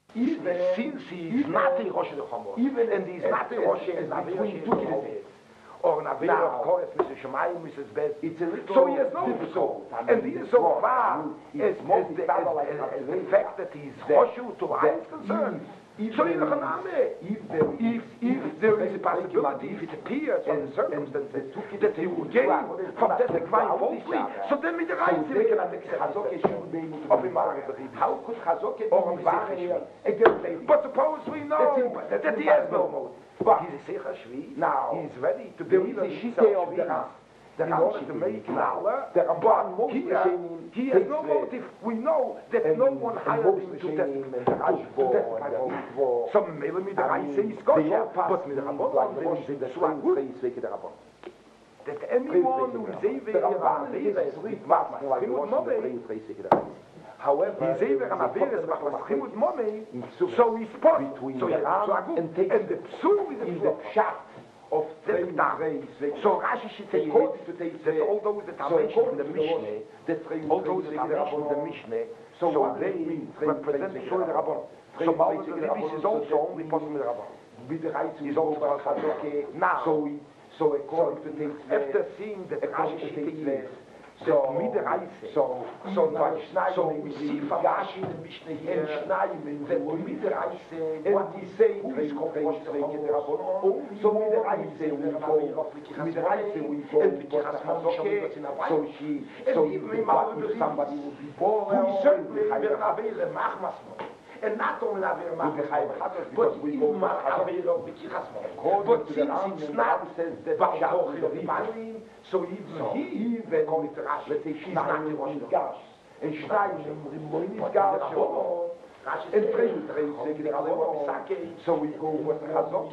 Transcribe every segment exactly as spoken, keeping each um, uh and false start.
Even, since he's even, not a Rosh Hashanah, even and he's as, not a as, Rosh as between two Hashanah, kids. or an Avera Now, of Koretz, Missus Shemayim, Missus Bez. It's a little So he has no difficult. psul. And he is so far It's as, as, mostly the, Tabla as, like as, as the Rav fact that he's that- Roshu to that I is concerned. if So there you is- know, if there is- if, if there is a possibility, if it appears on the and- circumstances and the two kids that he will gain take from the testing right falsely, position, so then with the So right they we cannot can accept Chazoke it. should be able to Of be him, married. How could Chazoke be Or married Mizrach against David? But suppose we know That's that, it. he has no motive. But- He's a Secher Shvi. Now, He's ready to there be is a a shite of the Ram. The in Ram order to shite. make Now, Nala, the Ramban but most here, Rishonim he has takes no the- motive. We know that and- no one and hired most him to Rishonim testify. and the Rashbo to and testify the for him. Ritvo. Some maybe with the I right mean, say he's they kosher, all pass but with the like Rabbanon, the there Rosh is a the Tzua three three speak the Rabban. that anyone who is The Ever Ramban Avera is is three with parts Mama, like the Chimut Rosh the Momei, three three speak the Rabban. However, he's Ever there is a Avera is problem with Chimut Momei, in Ksubas so he's supposed, between so he the has Ram Tzua and takes and the Psul is in a the Tzua. pshat of That's three done. three speak. So Rashi should say According to the- that all those that are So mentioned in according the to the Rosh, Mishnah, the three all three those that speak are the mentioned in the Rabban. Mishnah, So so what they does it mean? represent the Shul Rabban. So Malvin Levis is also only possible with Rabban. With the right to He's go also for possible. Chazoke. Now, So we, so according to things after seeing that according Rashi to should things say so that Midrash so so now now, so Schneider we is see in from Gash Rashi in the Mishnah and here Schneider in that the Midrash say and what he he say who three is called three Rosh three Hashanah. get Rabbanon. Only So more Midrash we say say we that go Rabbi Midrash say we go and for Bikiras Chazoke. So she And so even if Malvin if Levis, somebody would be born who is certainly or Ver Avera Machmas Mo. And not only Avera Would be Machmas high Mo, Chazoke but because we even go for Avera Bikiras Mo. According But to the since Ram, it's and the not Ram says that Baal Pshat Koch is in the the Ram. Malim, so even So he, even according to Rashi, let's say he's not the Schneider Rosh in Hashanah. Gash and Schneider in Moinis But Gash. the Rabbanon, Rashi And says, three three say the Rabbanon. So we go for Chazoke.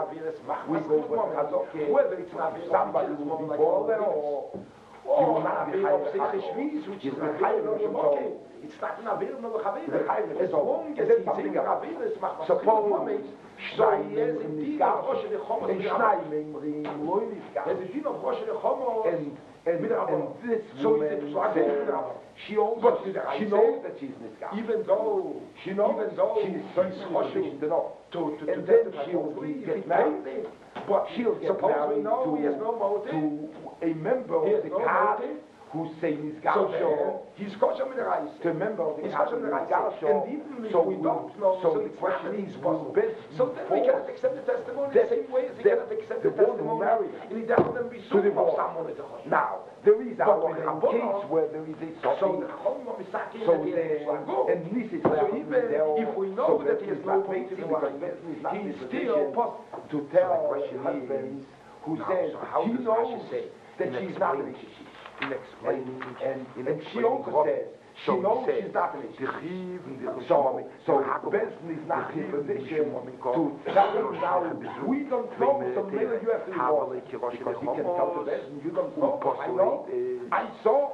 We go for Chazoke. whether it's not Somebody will be born or or will not be high Shviz, which is He'll a be high Avera Rosh okay. Hashanah. It's not an Avera no The Chavera. high As so- long and as then he's something in else. Avera, it's Machmas Suppose Chumot, so he has Schneider in indeed Gash Rosh Hashanah and Schneider in Moinis As Gash. a din of Rosh Hashanah, And and With the and Rabbanon. this So woman is it Tzua against the says Rabbanon? she also But with the she Rabbanon knows says, that she's Nizgash. even though She knows even though she's he's she's Rosh Hashem to know. to, to, to And then testify she'll falsely, be- if get he married. claims it. But She'll get suppose we married know to, he has no motive, to a member He of has the no cast motive. who say Nizgash. so then he's kosher with the rice. to a member of the He's cast kosher who with the Nizgash. rice. And even if So we we- don't know, so so the it's question not is, is will possible. best So then we force cannot accept the testimony that- the same way as he that cannot accept the the one who testimony. married And he doesn't be to sued of divorce. someone as a kosher. Now, there is But our with in Rabbanon, case where there is a So Sophie, the Chachamim are misaking so that he then, has no and this is So where even there- if we know so that he Besson has is no not motive making in because lying, Besson is not in he's a still position possible. to So tell the question husbands who Now, says so how he does knows Rashi say that in she's not explaining- an issue. in And, explaining and, in and she explaining also what- says she so he knows says, she's not an the issue. chiv and the So, Chachamim, so the Hakam- Benson is not the in chiv and the position Shimon to tell him now, we don't know, so maybe you have to divorce. Havalik, Rosh Because he can tell the Hashanah, Benson, you don't who know, I know, persuade, I saw,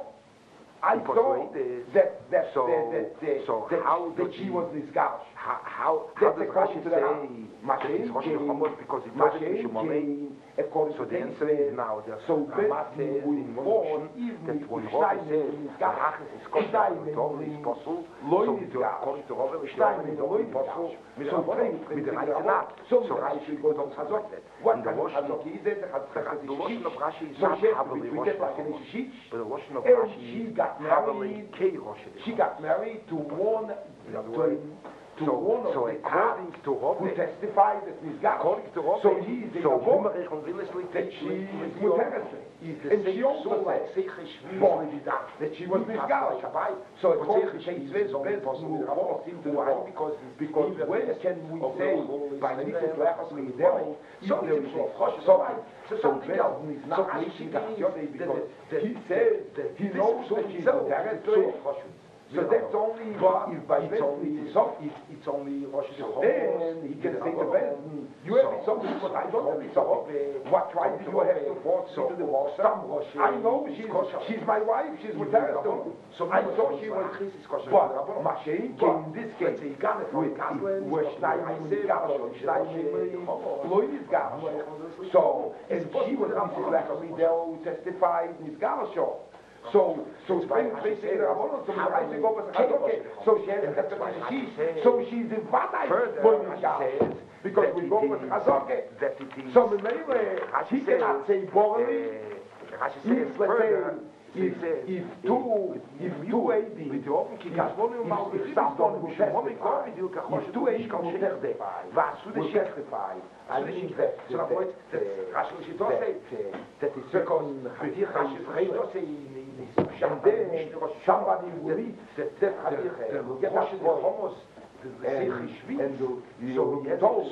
I who saw persuade, that, that, so- that, that, that, so that, how that does she he- was Nizgash. How, how, how That's does according Rashi to the say Ram. that it's Rosh Mashiach Hashanah because he told him Mashiach Shimon? came according So to the the answer is now the so Rama Benson says will in one fall motion even that if when Steiner Rava says is the Nizgash. Hachas is kosher, Steiner the Torah is is possible, Loy so is the- Gash. according to Rava, Steiner Shimon is is only Loy is possible Gash. with the So Rabbanon, three with the things Raisa are not. So So Rashi Rashi goes goes on on Chazok. like that. What And the kind of Rosh Chazok is it? The the Lashon of Rashi is So not she has to Havali be Rosh treated like an Hashanah. Ishish. But the Lashon of And Rashi she is got Havali married. Kei Rosh She Hashanah. got married to one, In other to, words, to so, one of so the according cast to who Rava, testified that Nizgash. according to Rava, So he is a so divorce. Humerich and Willisli That she Teachli is Muteres. is the And same she also soul like said Seiche Shvi Bon. Vidar. that she was He passed Nizgash. like a bite. So But according Seiche to Shvi Shvi's is only best possible with move, Rava. force him to Why? divorce. Because Because even when less can we of the say whole by is Nicholas there, Lechas so Midel, so there it's is for a Chosh something. So So something else. Benson is So not Rashi making means that that- because that- he that- says that he this knows is that she's himself, Muteres it's all Chosh. So that's only But if by it's Benson only it is so. it, it's only Rosh Hashanah. Then he can say to Benson, you have it something, but I don't have it something. What right do you have to force me to divorce her? I know she's she's my wife, she's with her too. So I thought she was, but Mashiach came in this case with where Schneider is Gash, Schneider is Gash. So, and she was Missus Lechemidel who testified in Gash. So, so spring three things the Rabbanon, so Rashi go with Chazoke, so she has a Chesed, so she's in Vadai, Further, because we go with Chazoke. So the Mele, he cannot say Borali, if, let's say, if, if two, if two A D, if someone will testify, if two A D will testify, will testify, I mean that, so that, that, that is because and then somebody will read that that will get that wrong. And, and you, you so he told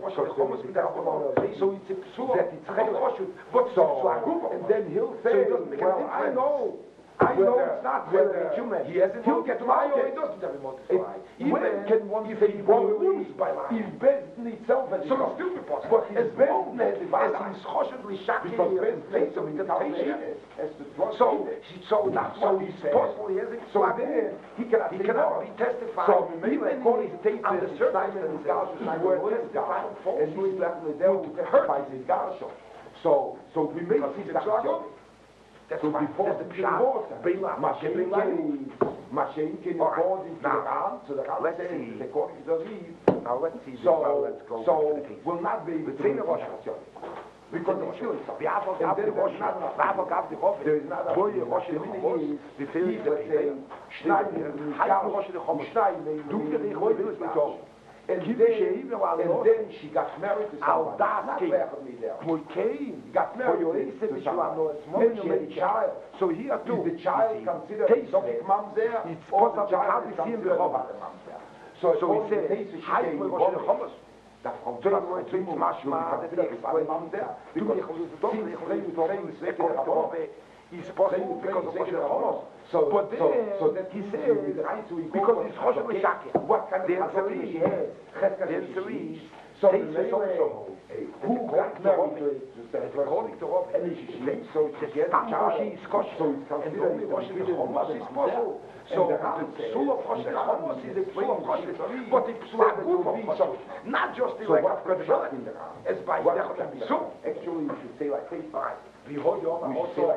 so it's a psula that it's choshev, but so and then he'll say, so well, I know, I know it's not whether he has he'll get liar or he doesn't have a multiply. When can one say borally if Bezdin itself has so it's still possible, but his Bezdin has as he's choshevly shaki because Bezdin so interpretation so so that's so he's possible he has so then he cannot he cannot be testified. So even according to Tate on the circumstances were testified and he's left with them to testify his garsho. So so we make his garsho. That's so before the divorce, Mashenkin, Mashenkin according to the Ran, so the Ran says according to the Reeve. Now let's see. So, let's go so will not be able to be because it's still and then there's not there is not a boy Rosh Hashanah. The thing is, let's say, Schneider, Schneider, do the Rechoy. And then, and then she got married to someone. Not Cain. Got married to someone. And she had a child. So here too, is the child considered exotic mamzer? It's or the child is considered a mamzer? So, so he says, "Hi, my Rosh Hashanah." Dat Frau Dörr zu ihm Maschma, das ist ein Mamzer. Du mich doch nicht reden mit Reden, weg der Rabbe. Is possible because of Rosh Hashanah. So, but then, so, so that he says, because it's Rosh Hashanah, what kind of Chazon she has? There's a reason. So the also, who got married to according to Rob, so she gets a child, so it's considered Rosh Hashanah is possible. So the Psul of Rosh Hashanah is a Psul of Rosh Hashanah, but the Psul of Rosh Hashanah, not just the like of credibility, as by Psul. Actually, you should say like this. Behold, you also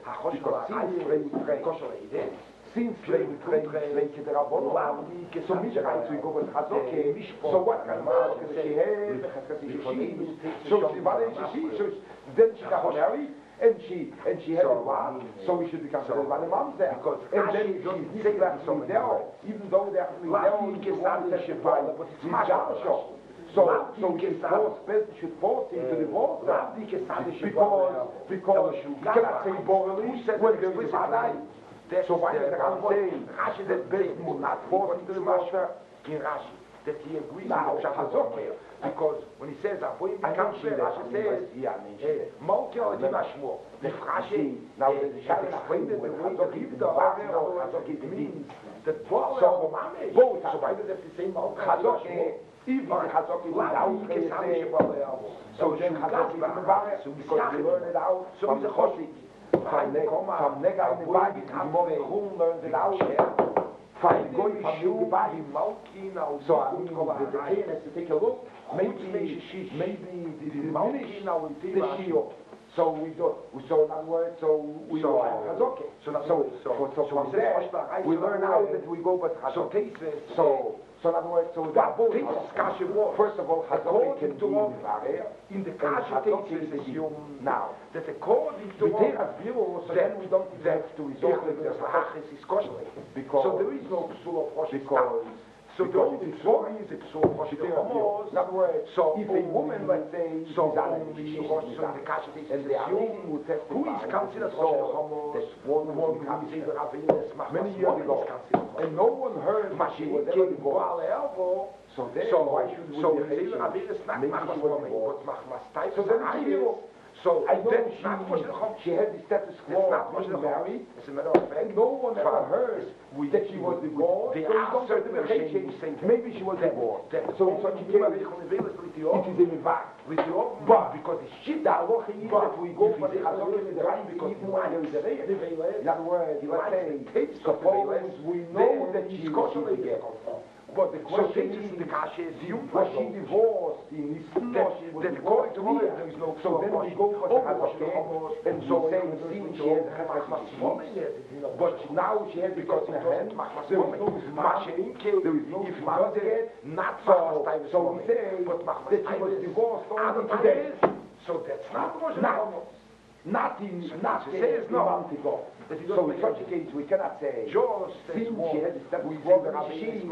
since play with play make the Rabbanon, so mich rein zu go with Chazoke, so what kind of house can she have? So she married, she so then she got married. And she and she had a wife, so we should become so, one of moms there. Because and then she's say that so there, even though they're there, you can testify, but it's my show. So, so he force, Bezdin should force him to divorce her because because he cannot say morally when there is a Vadai. So why does the Ram say that Bezdin will not force him to divorce her? In Rashi, that he agrees with Chazoke, because when he says Avoim B'Kamshe, Rashi says Malki Odi Mashmo. The Rashi now the Shai explained it the way that he Chazoke means that both both. So why does it say Malki? Even Chazoke without Chesed, so then Chazoke is Mevarech, because we learn it out from the Chosik. From Nega in the Bible, Chum learns it out. From Goy from the Bible. So I mean, the King has to take a look. Maybe, maybe the diminish the Shiur. So we do, so in other words, so we so, are Chazoke. So, so, so, so from there, we learn out that we go but Chazoke. So, so in other words, so that both first of all, Chazoke can be in the Chazoke now. That according to so then we don't have to resort to the Hachis is kosher. Because so there is no Psul of Rosh because so the only story is a Psul of Rosh Hashanah. In other words, so if a woman, let's say, so only Rosh Hashanah the Kasha is and the Alim would testify who is considered Rosh Hashanah one one many years ago, and no one heard she was ever divorced. So then why should we be patient? Maybe she was divorced. So then she So I know she, she had the status quo of being married, as a matter of fact, and no one ever heard we, that she was divorced. They asked her maybe she was divorced. So in such a case, it is a mivak. But because the shit that we go for the Chazoke is right, because even when there is a re'eh. In other words, let's say, suppose we know that she is kosher again. But the So question this is is, the kasha is you was she divorced? In his That, that according to me, there is no so then we go for the Hazakeh, and so we say, see, she has a but now she has because in her hand, there is no smash, there is no smash yet, not so, so we say that she was divorced only today. So that's not Not, not in, not a month ago. So in such a case, we cannot say, just since she has established we she,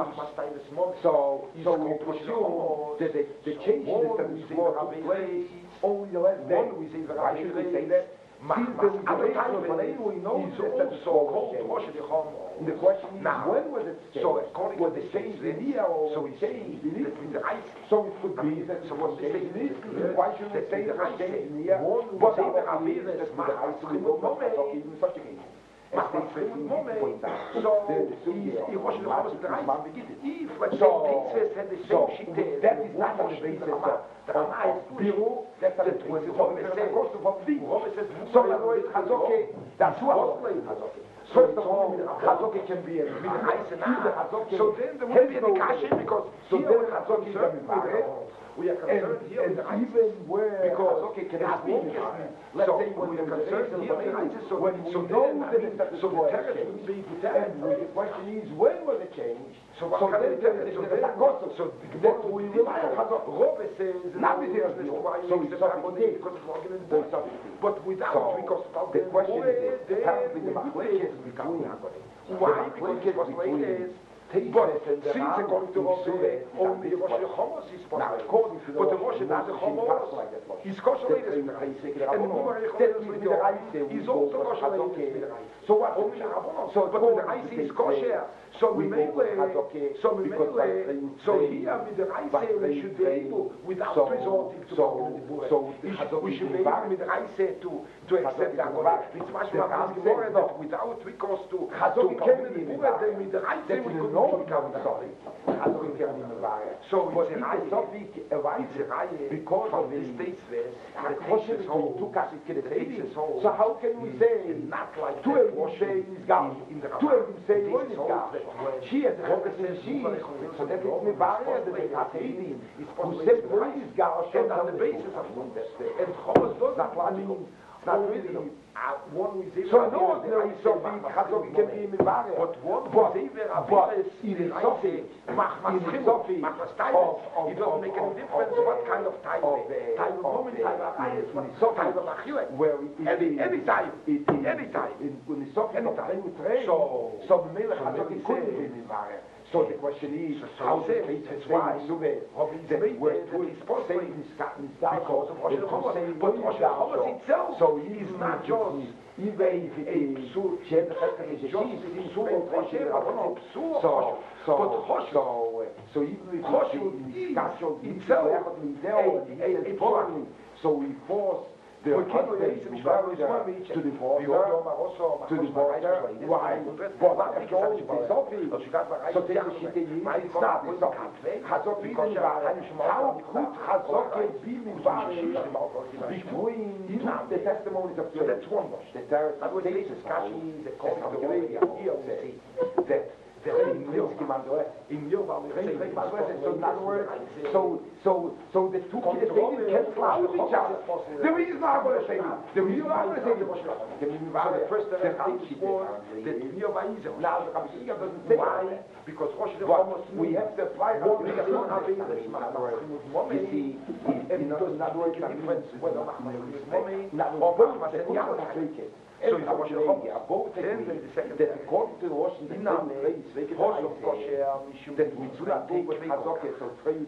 so, so we presume that the, the change in the status quo took place only the last day. Why should we say that? Since the liberation of Palestine, we know the status quo was changed. And the question is, now, when was it changed? So according was to it the changed in here or so was we it changed in that with the Israel? ice, So it could be that so it was what we say changed in is Israel. Why should we that say with it the was ice, changed in here? one But was our even opinion is that with the ice we Machmas go for Chimut Hazak even in such a case. Mach was Chimut Mome, so he's, he was in the house with the ice. If, let's say, Teitzves had the same shite, that is not on the basis of Biru, that's on the basis of the cost of Biru. So in other words, Hazak, that's what first of all, Hazak can be a Hazak. So then there would be a kasha because so here then we're Hazak is a we are and, concerned here and with the ice. even where Because Hazak cannot be let's so say when we are there is concerned here with the ice, so when we so know then, that I mean, it's so the terrace would be the and the question is when will it change? So what so can then we there do? is So a then, cost so that we will have Hazak. Robbe says, Not with the so so it's something because it's organized. so But without, so because the question is apparently the machlekes between why? Because it was like but since according to Rosh only the Rosh Chomus is possible. But the Rosh not the Chomus is kosher latest. And the Mumar Yecholim is also kosher latest. So what? Only the Rabbanon. So but with the Reise is kosher. So we may so we may so here with the Reise we should be able without resorting to so we should be able with the Reise to to accept that. It's much more Gemara that without recourse to to come in the Bura then with the Reise we could not become sorry. So it's a Reihe. It's a Reihe because of the states where the Tesis hold. The Tesis hold. So how can we say not like two of them say is God, two of them say one is God. She has a representation, so that is Mevaria, that the Ateidim, who said one is God, and on the basis of and Chomus does not mean not really. One so no, there is so big Hazak can be Mevaria. But one but, but is in Sophie, in Sophie, it doesn't make any difference what kind of time. Time of woman, time of eyes, time of achille. Where it any, any time, it is, any time. In, in Sophie, anytime. So, so the Melech Hazak couldn't be Mevaria. So the question is, so how the it's faith why that we're two Satan is because of Rosh Hashanah. But Rosh Hashanah itself so is not just even if it is she had the fact that it's just so so so so so even if it's itself so we force the husband to marry her to divorce her, to divorce her, why? But after all, it's Sophie. So take the shit in you, it's not, it's not. Hazak is Mivare. How could Hazak be Mivare between the testimonies of faith? That's one. That there is a basis that in so in other words, so so so the two kids they cancel out each other. The reason I'm going to say the reason I'm going to say the the first thing was that Niyavaiza. Now the Rabbi doesn't say why because Rosh Hashanah we have to apply one you see in other words the difference whether not both so it's Rosh Hashanah both agree that according to the Rosh Hashanah that we do not take Hazak so trade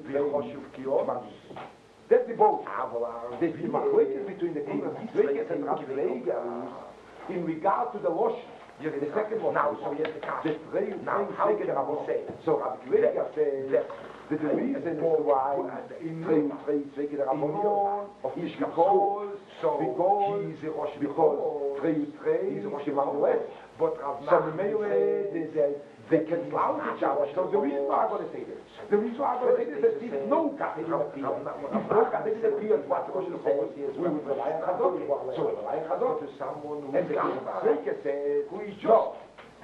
that's the both. The Machlekes between the Machlekes and Rabbi Leger in regard to the Rosh. The second one. Now, so yes, the trade now how can I say? So Rabbi Leger says that the reason why in trade trade trade the Rabbanon is because so because he's a Rosh because trade trade he's a Rosh Hashanah but Rav Meir they can cloud each other. So the reason why I'm going to say this, the reason why I'm going to say this is that if no Katin appears, if no Katin appears, what Rosh Hashanah says, we would rely on Hazak. So we rely on Hazak. And the Shaker says, no.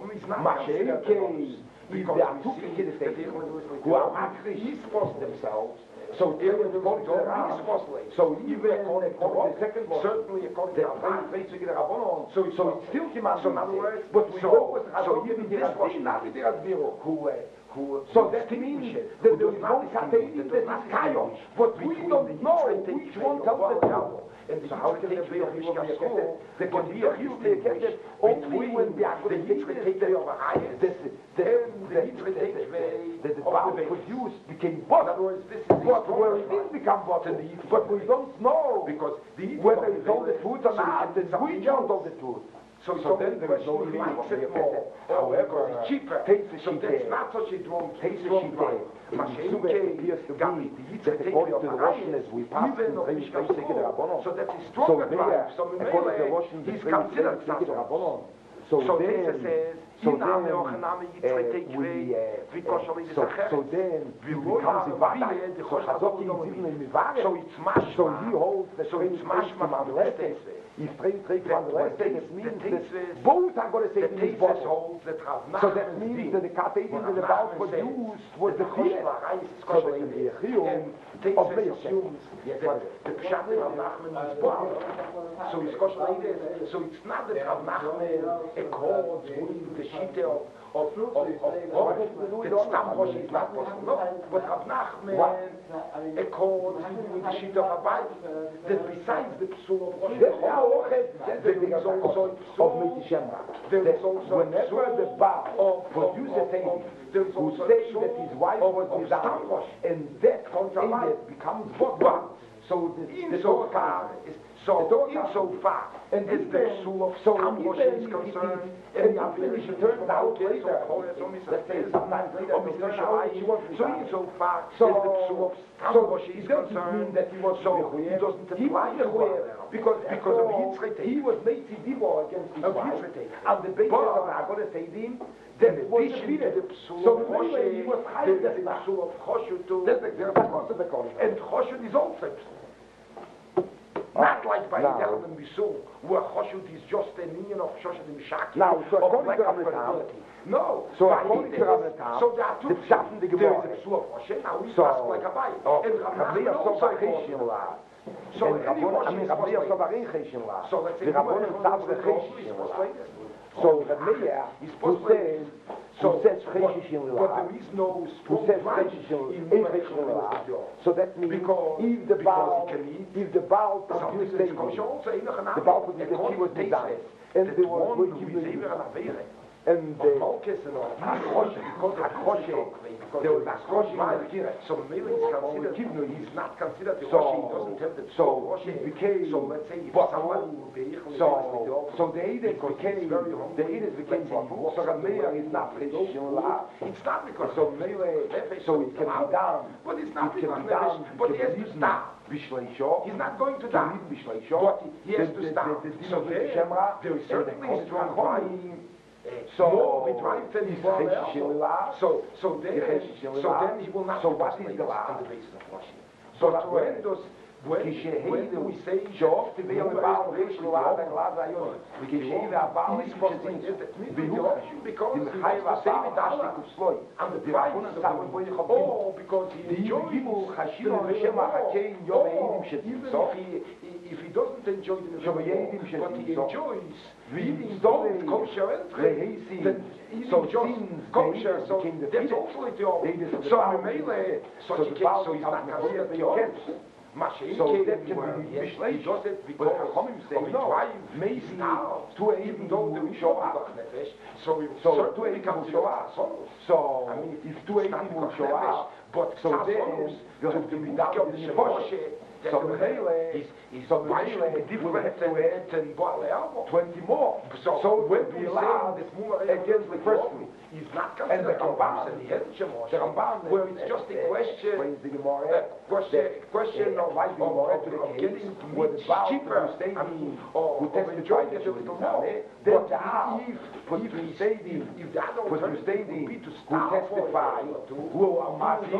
Mashenke, if they are took into the statement, who are actually themselves, So even according to the Ram, Ram was late. so even according to according what? to the second one, Certainly according the to Ram. Freizügige der Rabbanon, So it's so it's still commanded. So in other words, but we so- know what so Chazon even did this was not with the Admiro. Who, uh, who, So who that distinguish means it, that who there does is not one distinguish, Katein that that does not is Kayon, distinguish but we between don't the know Yitzchak which Teikvei one of tells Baal the Yahweh truth. and the So how can Yitzchak they Teikvei of be Mishkasro, They can can be be distinguished only between when they are the Yitzchak Teikvei of Arayis that the and the Yitzchak Teikvei that the of Baal the Beis. produced became In bottom. other words, this is the But where it strongest didn't one. become bottom, To the Yitzchak but we Teikvei. don't know Because the Yitzchak whether of he told the Beis, truth or so not, he and did which something one else. told the truth. So, So so then then there is no he reason likes for it the more. effect. However, However, it's cheaper. taste the So that's shite. not such a strong, Taste the strong shite. wine. In Mashenke, Suvek appears to Gabi, be the that Yitzchak according to Teikvei the of Russian as we Arayis, pass even in of Freizügige der Mishkasro. Rabbanon. So that's a So stronger there, drive. So according to the Russian, he's considered Freizügige der Sasson. Rabbanon. So So then, this says, so Hiname then, Ochaname uh, Yitzchak we, Teikvei, uh, Vikoshali so, so then, he becomes a Vada. So Chazoti is even in Mivare. So it's mashma. So he holds the So three it's traits mashma from the from rest. the Teisve. If three traits from the rest, The that means Teisve- that both are going to say The in his Tesis bottle. holds that Rav So Nachman's that means din. that the Katedim What that the Rav Baal Nachman says, produced was that the the Chiyah. Choshla Reis is So Choshla that can be a Reis. Chiyuv And of Tesis Meir. assumes Yes, that the Pshat of Rav Nachman is born. So it's Choshla Reis. So it's not that Rav Nachman accords with the Shite of of of of Rosh. That Stam Rosh is not possible. No, but Rav Nachman accords with the Shite of Abai. That besides the Psul of Rosh, there is also a of Psul. Mitishemra. There is also Whenever Psul the Baal of- produces of- a Teddy of- there is who also say Psul that his wife of- was of his Stam aunt, Rosh. and that Comes alive. Emet becomes bottom. So the, the Insofar, Torah- is- so the Torah- insofar and as the even- Psul of so Stam Rosh even is if concerned, it- and the and even if Aviation it turns out Chol, later, so Chol, so Mr. let's say Tez, sometimes later, or it Mister turns out that she was Shabai, so Mizrahim. insofar So, as the Psul of Stam so Rosh it is doesn't concerned, mean that he was so Mechuyev. he doesn't He apply was to Mechuyev her. because Because of after all, Yitzchak Teikvei. he was Meitzi Dibor against his Of wife, Yitzchak Teikvei. and the basis But- of Agoda Seidim, In that was addition to defeated. the Psul So of anyway, he was Choshe, higher there is than the that. Psul of Choshe too. That's exactly what they call it. And Choshut is also a Psul. Not like by Now- Yidel and Bisul, where Choshut is just an union of Shoshet and Mishaki, Now, so of according lack to of Rabbi Tam, credibility. No. so by according to Yidel, Rabbi Tam, so there are two the Pshat in the Psul. Gemara. There is a Psul of Choshe, now we So, ask like a Bai. oh, And Rav Rabbi Nachman Yosef also Bar calls Cheshin it. La. So And any Rabbi- Rosh I mean, is Rabbi was Yosef like- Bar Cheshin La. So let's say The you want Rabbanon to starts know with the Rosh is Cheshin was La. like this. So Rabbi Meir, He's who supposed to- says, So, who says but, Cheshin but La, there is no who strong says drive Cheshin in in Mordechai Cheshin La. Rabbeinu. So that means Because- if the because Baal, he can eat if the Baal Something produced that's David, kosher also in a the Baal produced that he was According to designed, Teisve, and that there was one going who to is be even an Aveire, and of the Malchus and of Hakoshe, because of Hakoshe, because there was of Hakoshe in the Mile. Kira. So Mele is considered, Kivnu, he's not considered the So- Roshi, he doesn't have the so Roshi. it became So let's say if bottle. somebody would be equal So, so the Edith Because became, it's very hungry. the Edith became Let's say he bottle. walks So on the Rameir way, is not he Cheshin goes La. It's not because So of Mele, Nefesh, so it can be done. But it's not It because can of be done. Nefesh, but he has to stop. Bishleisho. He's not going to Can die. be Bishleisho. But he has to The- stop. the- the- the So din of there, Shemra, there is and certainly the a strong Chacham, drive. So, more midrive than is Baal Cheshin Elmo. La. So, so then, Cheshin so La. then he will not So be what is translated the law? on the basis of washing. So But that when way, does, when, when we say Shof, the that Veil Ruba Baal, is Cheshin La, the Glaz Ayon. we Kishe the Baal, he's Cheshin translated that means Behu, because the he Mechai wants to save it Baal, Allah. Kusloi. And the The price Rabbanon of Tzavon the Boy Chav Gimel. Oh, because he The enjoys Gimel the Chashino Veil Hashem Baal. Hakein Yom Oh, Eidim Shetzim. even So, if he, if he doesn't enjoy the So Veil Yedim Baal, but he Shetzim. So, enjoys we eating don't both kosher and Lehesi. then eating So just since kosher, they so became the that's fetus, also a job. they just- the So Baal- Mele, so such the a case, Baal so he's not becomes considered the the kids. Mashiach So came that can where be he has- Mishlei. he does it But because Chachamim say of his no. wife, Maybe his now, two even though Eidim there will is show no up. Nefesh, so he So certainly two Eidim becomes will show up. Tzasonus. So, I mean, if two it's not Eidim will because show Nefesh, up, but so Tzasonus, then you have to be down of to the the Moshe, Moshe. that So the Mele, he's, he's so why should it Mele be will have different to than, add than Baal Elmo? twenty more. So, So it when will be we say allowed that Mumar against the first two. he's not And the considered Ramban, and he hasn't Shemosh, the Ramban, where it's just a question, Praise the Gemara, a question, question uh, of, applies of, the Gemara of, to the of case getting where the meat Baal cheaper, Stadi, I mean, who or, of testified enjoying that it she a was little Mitzvah, more. then But the Al, if, put if, to if, Stadi, if, if the other put to alternative Stadi, would be to who stop for a testified, year or two, who are Mazi,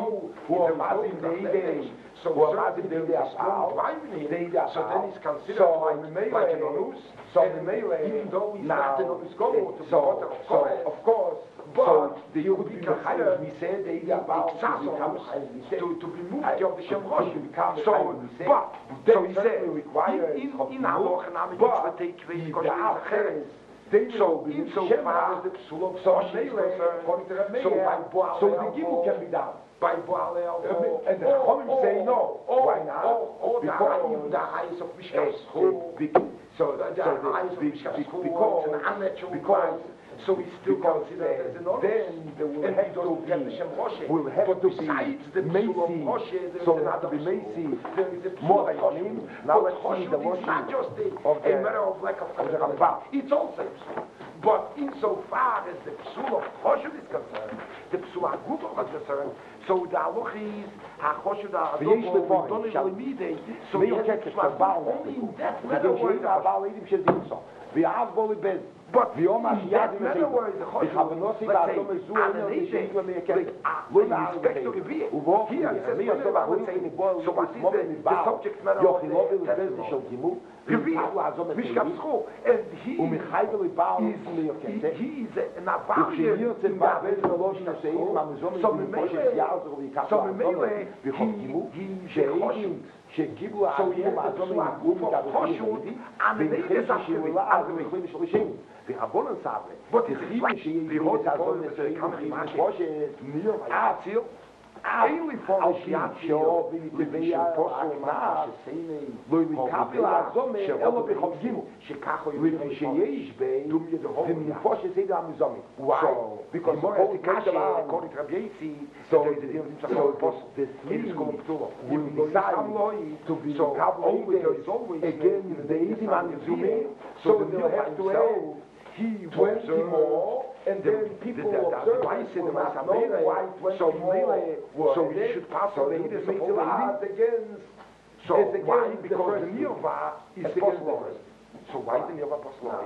know who there are was mazim no neide, so who are certainly mazim there neide is a strong apal, driving here, neide so then apal. he's considered So, like, Mimele- like an onus, so and Mimele- even though he's now, not an onus go to be so, water of so, Kohen, of course, but so the you could be be the considered we said the the about Iksasos to, to be moved of the Shem Rosh. become the So, Chaim, we said, but, then so he said, certainly requires in, in, of in the Haloch and Ami Mitzvah take place because there is a cheret. So, in so far as the Psul of so Rosh is concerned, so by Boal so the Gimel can be done. by Boal Elvo, And the Chachamim say no. Why not? Or the Because the eyes of Mishkan eh, School. the- so The so the- eyes of be- Mishkan be- School, because it's an unnatural because eyes. So he's still because considered as an honor. then there will And have he to doesn't get the be Shem Rosh. will have But to besides be the Psul of Macy, Rosh, there is so there have to another be Psul. Macy, There is a Psul more of like Rosh. now But let's see the Rosh is not Rosh just a, of a the- matter of like a of the Rambam. It's also a Psul. But insofar as the Psul of Choshev is concerned, the Psul HaGufa is concerned, so the Haloch is HaChoshev ויש HaAdobo, לפעמים, we don't שם. even need it. So מי he has יוצא to כסבר only in that כדי matter where שיהיה the הבעל עדים של דינצו. ויעב בו לבן. But ויום in השנייה that זה matter מחיבו. where the Choshev, וכוונוסי let's say, באדום מזו אינו Ananide, ושאית ומייכת. like, uh, לא in נעל respect to בחיים. Rebbe, ובו here it says, מי יוצא whenever באחרון we say, ונבוא so what is כמו the, במדבר. the subject matter of יוכי לא the ולבן testimony? של גימו. Rebbe, ויפעל לעזום את Mishkan היהודי. School, and he ומחי ולבעל is, ומיוקת. he, he is an וכשהיא Avarian יוצא in that בעבד ולא שנשאים, המזום So יזים ממילא- פושט יעזור ויקח so לעזום ממילא וחוב he- גימו. he- שהאישים שגיבו So he העדים has the העזום Psul יגבו HaGufa מתאבדים Choshut, היהודי. and the והנחי name is ששיעולה Akhavit, אז Akhavit. ומחלים לשלושים. ורבונן סבלה. But it's תחיבי like שיהיה the whole ידידת העזום point נשאים that ומחלים comes לפושט. Near Atzil, only for על the פי Shiatzi, שאוב לפי ולטבע שפוסו הכנף. מהשסייני, לא יקבל העזום אלא בחוב גימו. שככה הוא לפי שיש בי, דום ידהו ומפושט סדר המזומים. Why? So, Because the more Paul the is not Kasha, allowed. according to Rabbi Yitzi, So, there is a deal with so the this, this It is means called Ptulah. will Even though decide Yisam Loi, to be so Kabbalah always, there is always against the Edim and the Zumim, so the they'll Nil have to himself, have he twenty observes more, and the- then the- people the- the- observe the it Maisa, the will not Maisa know Mele, why twenty so more Mele, were so added, he should pass so the the Edis of Meitzah all Lahad against, So is against why? the Because first the thing. Nirva is It's against possible. the So why is the Nirva possible?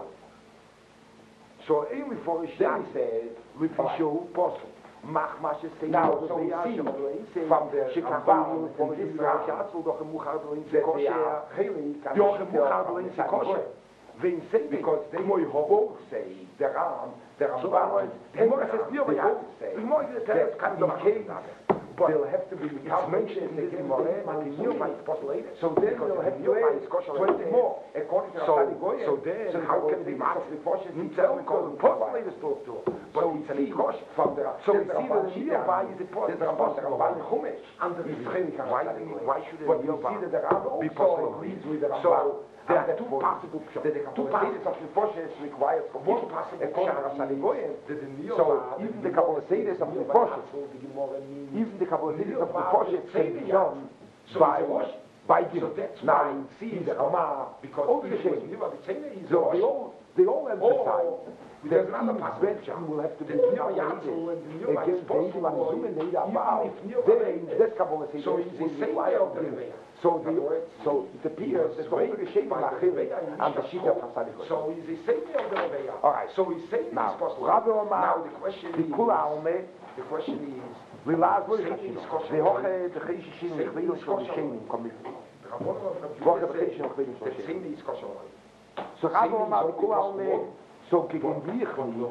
So only for a then shot, he said, with the show possible. Mach ma she say Now, no, so we yeah, see she- from the she can Rambam go and this this round. round Schatz will doch gemoeg houden in that zijn they kosher. are really kind Doch of gemoeg houden in zijn kosher. Wen say because they both say the Ram, the So Rambam, the and Gemara the says Ram, no, they ja. both say The Gemara says that that kann doch in case But they'll have to be it's mentioned in this Gemara that the Nirva is postulated. So then Because they'll the have to Nirva add is kosher twenty like more, according to So, Rabbani Goyen. so then, So how the can the Goyen matzah of the Poshet Niet himself zelf called goes postulated talk to. But So it's we an see kosher. from the So we the see that Ramban the Nirva is a post- the Ramban, the Ramban Chumash. And the is really why, Rabbani Goyen. why should the But we Nirva see that the Rambam be also possible? agrees with the Ramban. So there are And two that possible that pshat. the Two Kabbalah of the Poshet requires for One one possible according to pshat Rabbani is Goyen. that the Nirva, So even the Kabbalah of the Poshet, even the Kabbalah of the Poshet can be done So by it's a wash. by So giving. that's Now, why see it's the Rama, because all if the it was same. Nirva B'Tzena is a So wash. they all, they all emphasize Oh, that there's another each possible bench pshat. will have to be The Nirva dominated Yatzel and the Nirva is against the possible, Edim and the Zumen, the Abal. even if Nirva Then, made it. this Kabbalah says, So it's the will same require of the giving. Rebbeinu. So In other the, words, so it appears that the Rebbe Shem by the Machil Rebbeinu and the Mishkan Shita of Chol. Hasadik. So he's the same of the Rebbeinu. All right. So he's saying Now, it's possible. Rabbi Now Omar, the question the is, Kula Alme, the question is, Lilaz lo Saying Yachashino. is kosher. The Hoche, the Cheshishim, the Saying Chvidon is Shol kosher. Yishenim, come the Rabbanon of Rabbi Woche Yehuda Becheshim, say Chvidon Shol that Yishenim. saying is kosher. So Rabbi Omar, the Kula Alme, so Kigindichli,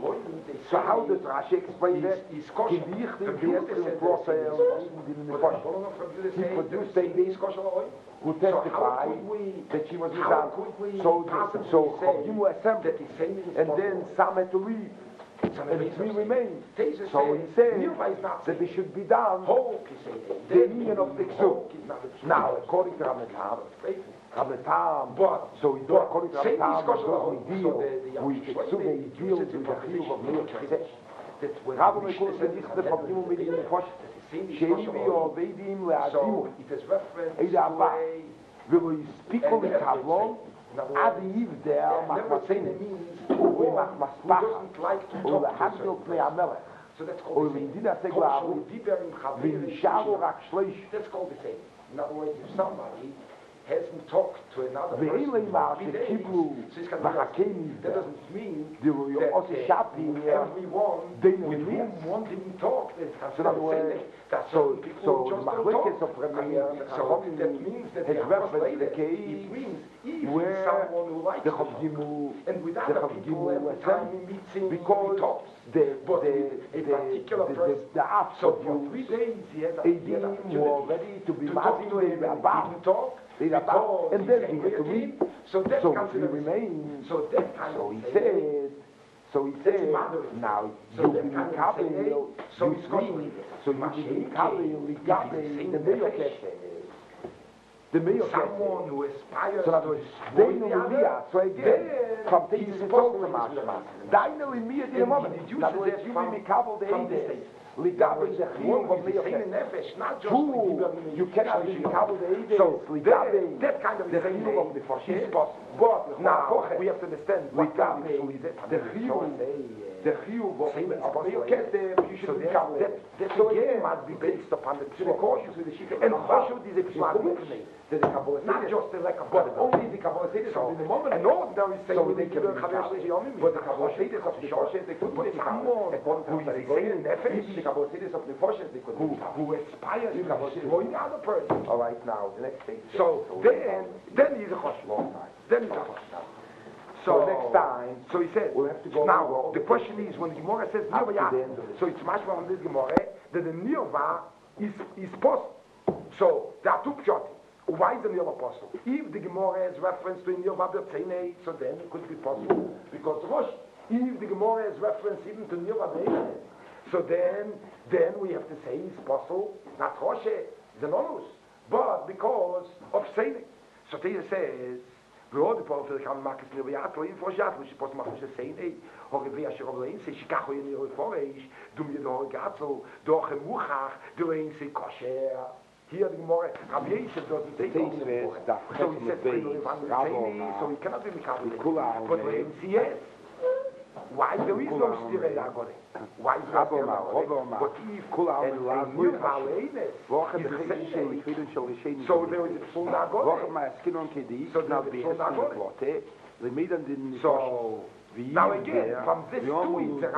so how does Rashi explain that? Is kosher. Kigindichli, Rabbi the Yehuda Yetzel, said Prosa, that and saying is in the But the Nefosh, Rabbanon of Rabbi Yehuda He say that produced saying a is kosher. who So how testified could we, that she was how Mizan. could we So, possibly so say Chavdimu assembled, that he's saying is and then possible? some had to leave, Some and of three these remained. Teisha So he says, said Nirva is not that saying. they should be done Hope is saying. the Then union of the hope Ksub. is not a pshat. Now, according to Ramatam, Ramatam, But, so he but according to saying Ramatam, is kosher. doesn't So deal the, the with the Ksub, he deals with the Chiyuv of Meir Chesed. that when Rabbi the Mekul Mishnah said, says "Ich bin Chavdimu mit in the Fosh, saying is shehi kosher. v'yovedim le'azimu, So it is reference Eida to Abba. a v'lo yispiku And l'kavlon, in other ad words, yivdeh never mach saying masin, means u'v'imach one who maspacha, doesn't like to talk to a u'lehagdil certain pnei person. hamelech, So that's called the same. u'limdina segla Kosher avu, diber im chaver v'nisharu rak shleish, That's called the same. In other words, if somebody hasn't talked to another ואין person לימר for three days, שקיבלו so he's got מחכה that מזבח, doesn't mean דלו that יעושה uh, שפי, everyone די with נמיץ. whom one didn't talk, that has So in other the words, same thing. That So, certain people so just the don't Machlekes talk. of I mean, Rabbi so that means that has they are referenced the frustrated. case It means even where someone who likes the to talk. Chavgimu, And with the other people, Chavgimu every time he meets him, because he talks. the But the with a the particular the, person, the, the so Afro for Jews, three days he had, a, he had Eidim were opportunity ready to be to talk to master him, and he about didn't talk the Rabbah, because and he's then we angry had to at him. read. So that So comes he in a remains. So that kind So of he saying, said. So he That's said, moderate. now So you that be kind of Mikabel, saying, so you it's free, going so you be Mashiach, Mikabel, if Ligabel, he's saying the nefesh, Meokeshe. The Meokeshe. someone who aspires So that to was destroy Deinu the other, Lia, so again, then from he's Tesis supposed to Tosama, make Deinu Limia in a And moment. he deduces That was that you from- be Mikabel the from this Eides, state. Ligabel the Chiyuv of One is the same in Meokeshe. nefesh, not just Two, Libera you cannot be Mikabel the Eides, So Ligabel, that, that kind of the saying Chiyuv of is Nefoshe. possible. But Now we have to understand what kind of Ligabel, issue is it. the Chiyuv, the Chiyuv of Same is of possible. Meokeshe, you So should be that, Mikabel. that, that So again again, must be based upon the to the tzvah. cautious with the Shita And Choshud is a psalm, to the Kabbalah, not just the lack of but credibility. only the Kabbalah says So, in the moment. an ordinary saying So will they be can the be Chavesh Mikabel. Yomim, But the Kabbalah says of the Foshes, they couldn't But be someone Mikabel. who is the same nefesh, Even the Kabbalah says of the Foshes, they couldn't who, be Mikabel. who aspires You to Kabbalah says- destroy the other person. All right, now, the next thing. So then, then he's a Choshud. Long time. Then he's a Choshud. So next time, so he says, we'll have to go now, over all the the question is, when the Gemara says Up to Nirvah, the end of it. so it's much more on this Gemara, that the Nirvah is, is possible. So, there are two pshatim. Why is the Nirvah possible? If the Gemara has reference to Nirvah B'Teinei, so then it could be possible. Because Rosh, if the Gemara has reference even to Nirvah B'Teinei, so then, then we have to say it's possible, not Rosh, the Nonus, but because of Seinik. So Teir says, ועוד פה אופן כאן מקס נביאת לא יפרשת ושפוס מחוש הסיני הורגבי אשר רבלין סי שכחו יניר לפורש דום ידור גצו דוח מוכח דוין סי כושר Here the Gemara, Rabbi Yosef doesn't say Teis ves, da so he says, Chesed Beis, so he cannot be Mikabel. Kula But Almei. when he yes, why there is no Stirei Agore? Why is there Rabbi Stirei Omar, Rabbi Agore? Omar. But if Kula and Almei and Laz Nirva Leines Woche is the beginnen same, של לפעילים של רשעים. so there is a full Agore. Woche מהסכינון כדי, So נא there is ביחס full Agore. לפלוטה, למידן דין So, now again, from this to it's a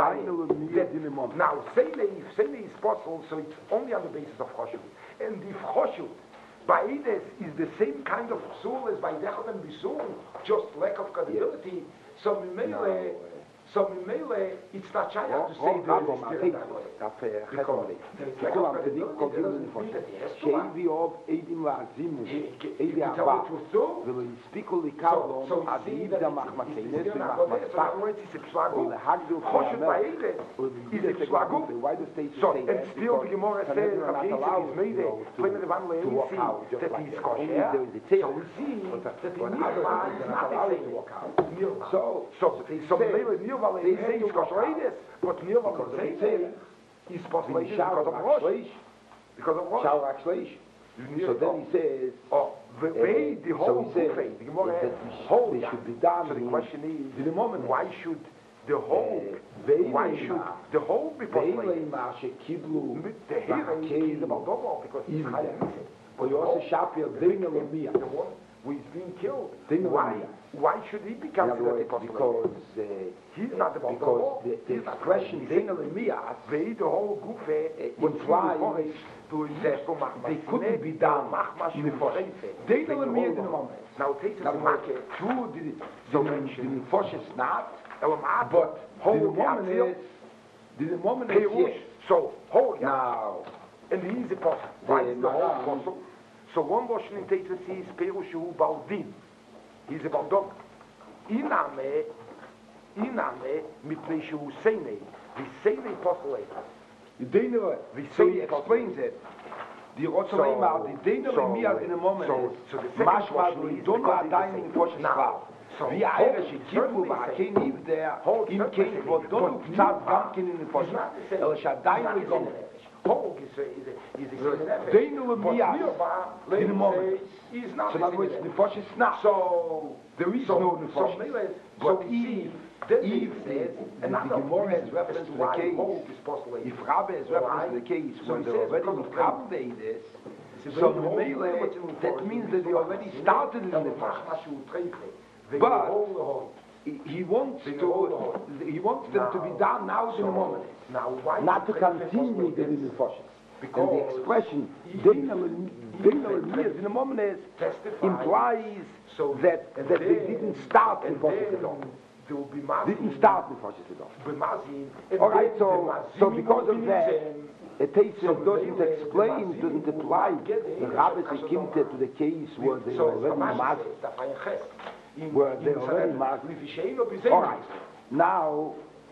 raya. Now, Seile, if Seile is possible, so it's only on the basis of Choshut. And if Choshut, by Eides, is the same kind of psul as by Dechot and Bisul, just lack of credibility, so Mimele, so Mimele, it's not Shayach to say there is a spirit that way. Because there is lack of credibility, that doesn't mean that he has to lie. שייבי אוב עדים ועזימו, He- he- עדי he tell ארבע, the truth too. ולא הספיקו So, לקבלו so עד we see עיד that המחמקינס it's it's ומחמקפק, so in other words, it's a pslagu. ולהגדו Choshut by כלמר, Eides is a pslagu. why does state So, say and that? still the Because Gemara says, Sanhedrin are Rabbi not Yosef allowed, is made you know, it, to- when the Van to walk out just that like he's that. kosher. Only there is a tail. So we see But that the but Nirva others is are not not the allowed same. to walk out. Nirva. So, So, they so say- Nirva, Nirva, they they say say it's to walk kosher out. Eides, but Nirva, Because of they the say tail. is possible When because Shaul of Rosh. Rakshleish, Because of Rosh. Shaul Rakshleish. So then he says, Oh, the uh, way the so whole he says buffet, the Gemara that has we sh- whole they yeah. should be done So the in- question is, in the moment. why should the whole, Veilei why ma. should the whole be ואלה postulated? מה שקיבלו The hero is the בהקל Baldovo because he's is high that. missing. ויוסי שפיר דין אלמיה. The one who is being killed. Ding Why? Lemia. Why should he be In other considered a words, postulated? because, uh, He's not the because Baldovo. the, the He's not expression the ding elemias They the whole gufe uh, implies to that they couldn't be done in the first. Ding elemias in the moment. Now take In other words, the true, the, So the, mention- the Fosh is not, but but the whole moment is, the moment is Perush. yes. So whole yeah. Now, And he is a apostle. Why The is the whole Maran- apostle? So one Russian in Tesis is Perushu Baldin. He's a Baldog. Iname, Iname, Mipnei Shu Seine. The Seine apostle. the Dane, The so he Seine explains it. The So- Rotzalema, the Dane so- elemias in the moment so- is, so the second mashma portion we is don't know because a it's dying the in same. Fosh is Now, klar. so Wie whole Irish, is Kiblu, certainly war saying- kein Iv der, Whole im certainly Kind, saying- wo but Donuk you Tzad are- Gamkin in the Fosh. It's not the same. El Shaddai It's not the Ligom. same. Whole is a, is a, is a human effort. Dane elemias But Nirva, in the let's moment. say, is not So in the other words, same the effort. Fosh is not. So There is so, no so Nefesh. Mele, so But we see, Eve- then Eve Eve says, says, the another Gemara has reason reference as to the why case. hope is postulated. If Rabbi has reference Why? to the case So when he they're says already because of Mikabel this, It's so very whole, Mele, very much in that the means forest. that they already started in the And Fosh. Machmashu Treiche, they But- whole the whole. He, he wants They to, know he wants them to be done now in the moment. Now why Not to is Treiche continue postulated? the in the Fosh. And the expression in the moment implies that, that they didn't start with Rosh Didn't start with Rosh Hashanah. All right, so, so because of that, it takes, so doesn't explain, doesn't apply. The rabbis came to the case where they already masked. Where they already masked. All right, now,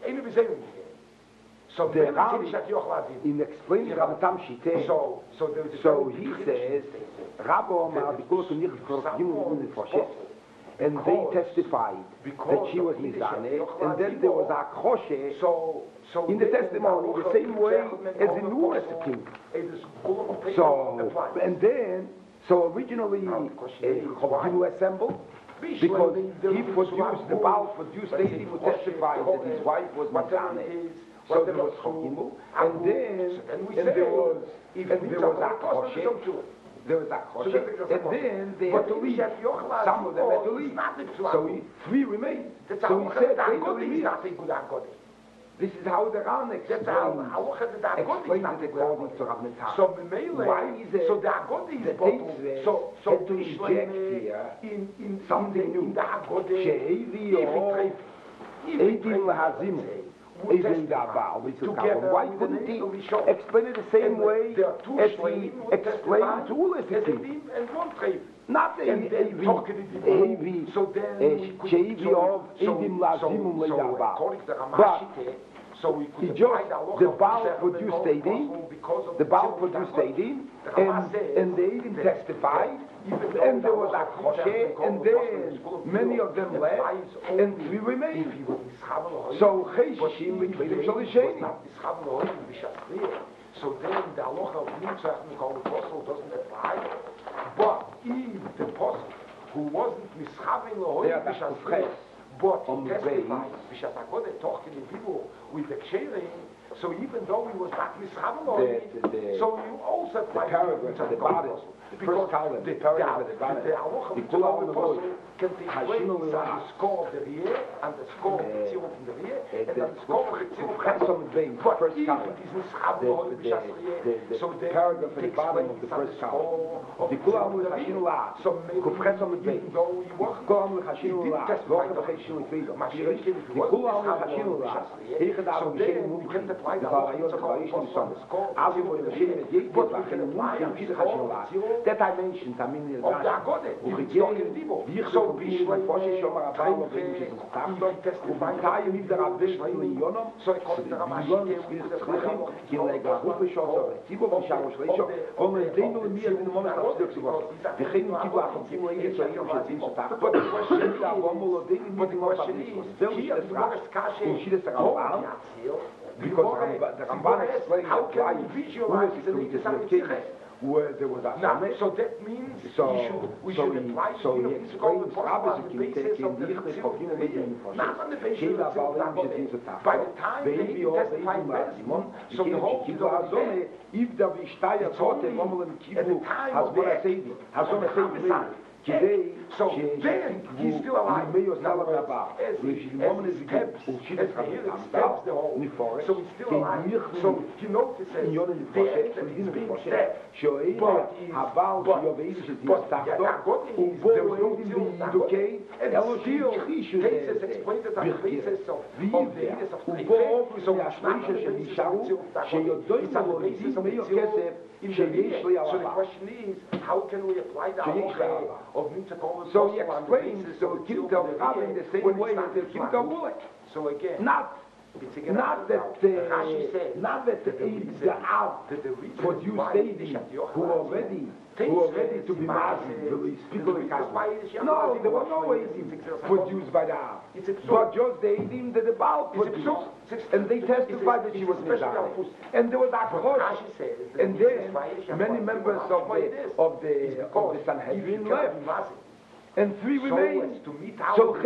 so the Ram, in explaining Rabbatam Shiteh, so, so, so he says, Rabbi Omar, because of Nichot and they testified that she was Mizaneh, and then there was a Choshe so, so in the testimony, the same way as in New King. So, and then, so originally, Chavim assembled, because he produced, the Baal produced lady who testified that his wife was Mizaneh. So there was Chokimu, and then, and there was, and there was a Choshe. There was a Choshe, and then they had to leave. Some of them had to leave. So he, three remained. So he said, they don't leave. This is how the Ran explains, explains it according to Rav Netan. So why is it so the Agodi is bottled? So so had to inject here in in something new. In the Agodi, Shehevi or Eidim Lahazim. Even the Baal, why couldn't he explain it the same way as he explained to Ulesitim? Not a heavy, heavy, heavy of Eidim Lazimum Le'Yabal. But he just, the Baal produced Eidim, the Baal produced Eidim, and, and the Eidim testified, and there was a Choshe, and then many of them left, and three remained. So Cheshishim B'Kvedim Shalisheni. So then the halacha of Mitzvah called the apostle doesn't apply. But if the apostle who wasn't mishaving Lohoim B'Shasrei, but he testified B'Shasakode talking to people with the Ksherim, so even though he was not mishaving Lohoim, so you also apply the paragraph at the bottom, the first column, the paragraph at the bottom, the Kulam Apostle can take place on the score of the rear and the score of the Tziruf in the rear and then the score of the Tziruf in the rear. But if it is mishaving Lohoim B'Shasrei, so then paragraph at the bottom of the first column, the Kulam L'Chashinu La'at, Kufches on the base, Kulam L'Chashinu La'at, V'ochem L'Chashinu L'Chashinu L'Chashinu the Kulam L'Chashinu La'at, Heichadam L'Chashinu L'Chashinu L'Chashinu L'Chashinu L'Chashinu L'Chashinu that I mentioned, I mean, of the Agode, you talking people. So Bishlei, Taya mit der Abwischlei in Yonom, so ich konnte der Ramashike, die Lega Rufe Schosser, Tibo von Sharoshleisho, von den Dino und mir in den Monat abstürzt geworden. Wir gehen mit Tibo auf Tibo in jetzt, ich habe jetzt in Tag. But the question is, but the question is, hier ist die Kasche, und sie das Ramban, because the Ramban explains why who is the king. Where there was a now, so that means so, we should, we so should he, apply so you know, he explains Rabbis on the basis of the Tziruf, not on the basis of the by the time they testified Bezimon, so the whole Kiddush if the Vishtaya taught him Momelem Kibu has been a Sedi, has been a Sedi. Today, so then he's still alive. Now, as he steps, as the hill steps the whole, so he's still alive. So he notices that he's being stepped. But he's, but, but Agodi is, there was no Tziruf Agodi, and still cases explained it on the basis of, of the Hiddes of Teife, so it's not on the basis of Tziruf Agodi, it's on the basis of the Tziruf in the Riyah. So the question is, how can we apply the halacha of Mitzvah Kol? So he explains, so Kilta Rav in the same way as the Kilta Bullock. So again, not, not that the, not that the the Av produced ladies who are ready, who are ready to be married, people like us. No, there were no Eidim produced by the Av, but just the Eidim that the Baal produced. And they testified that she was Mizaneh. And there was a and then many members of the of the of the Sanhedrin left. And three remained. So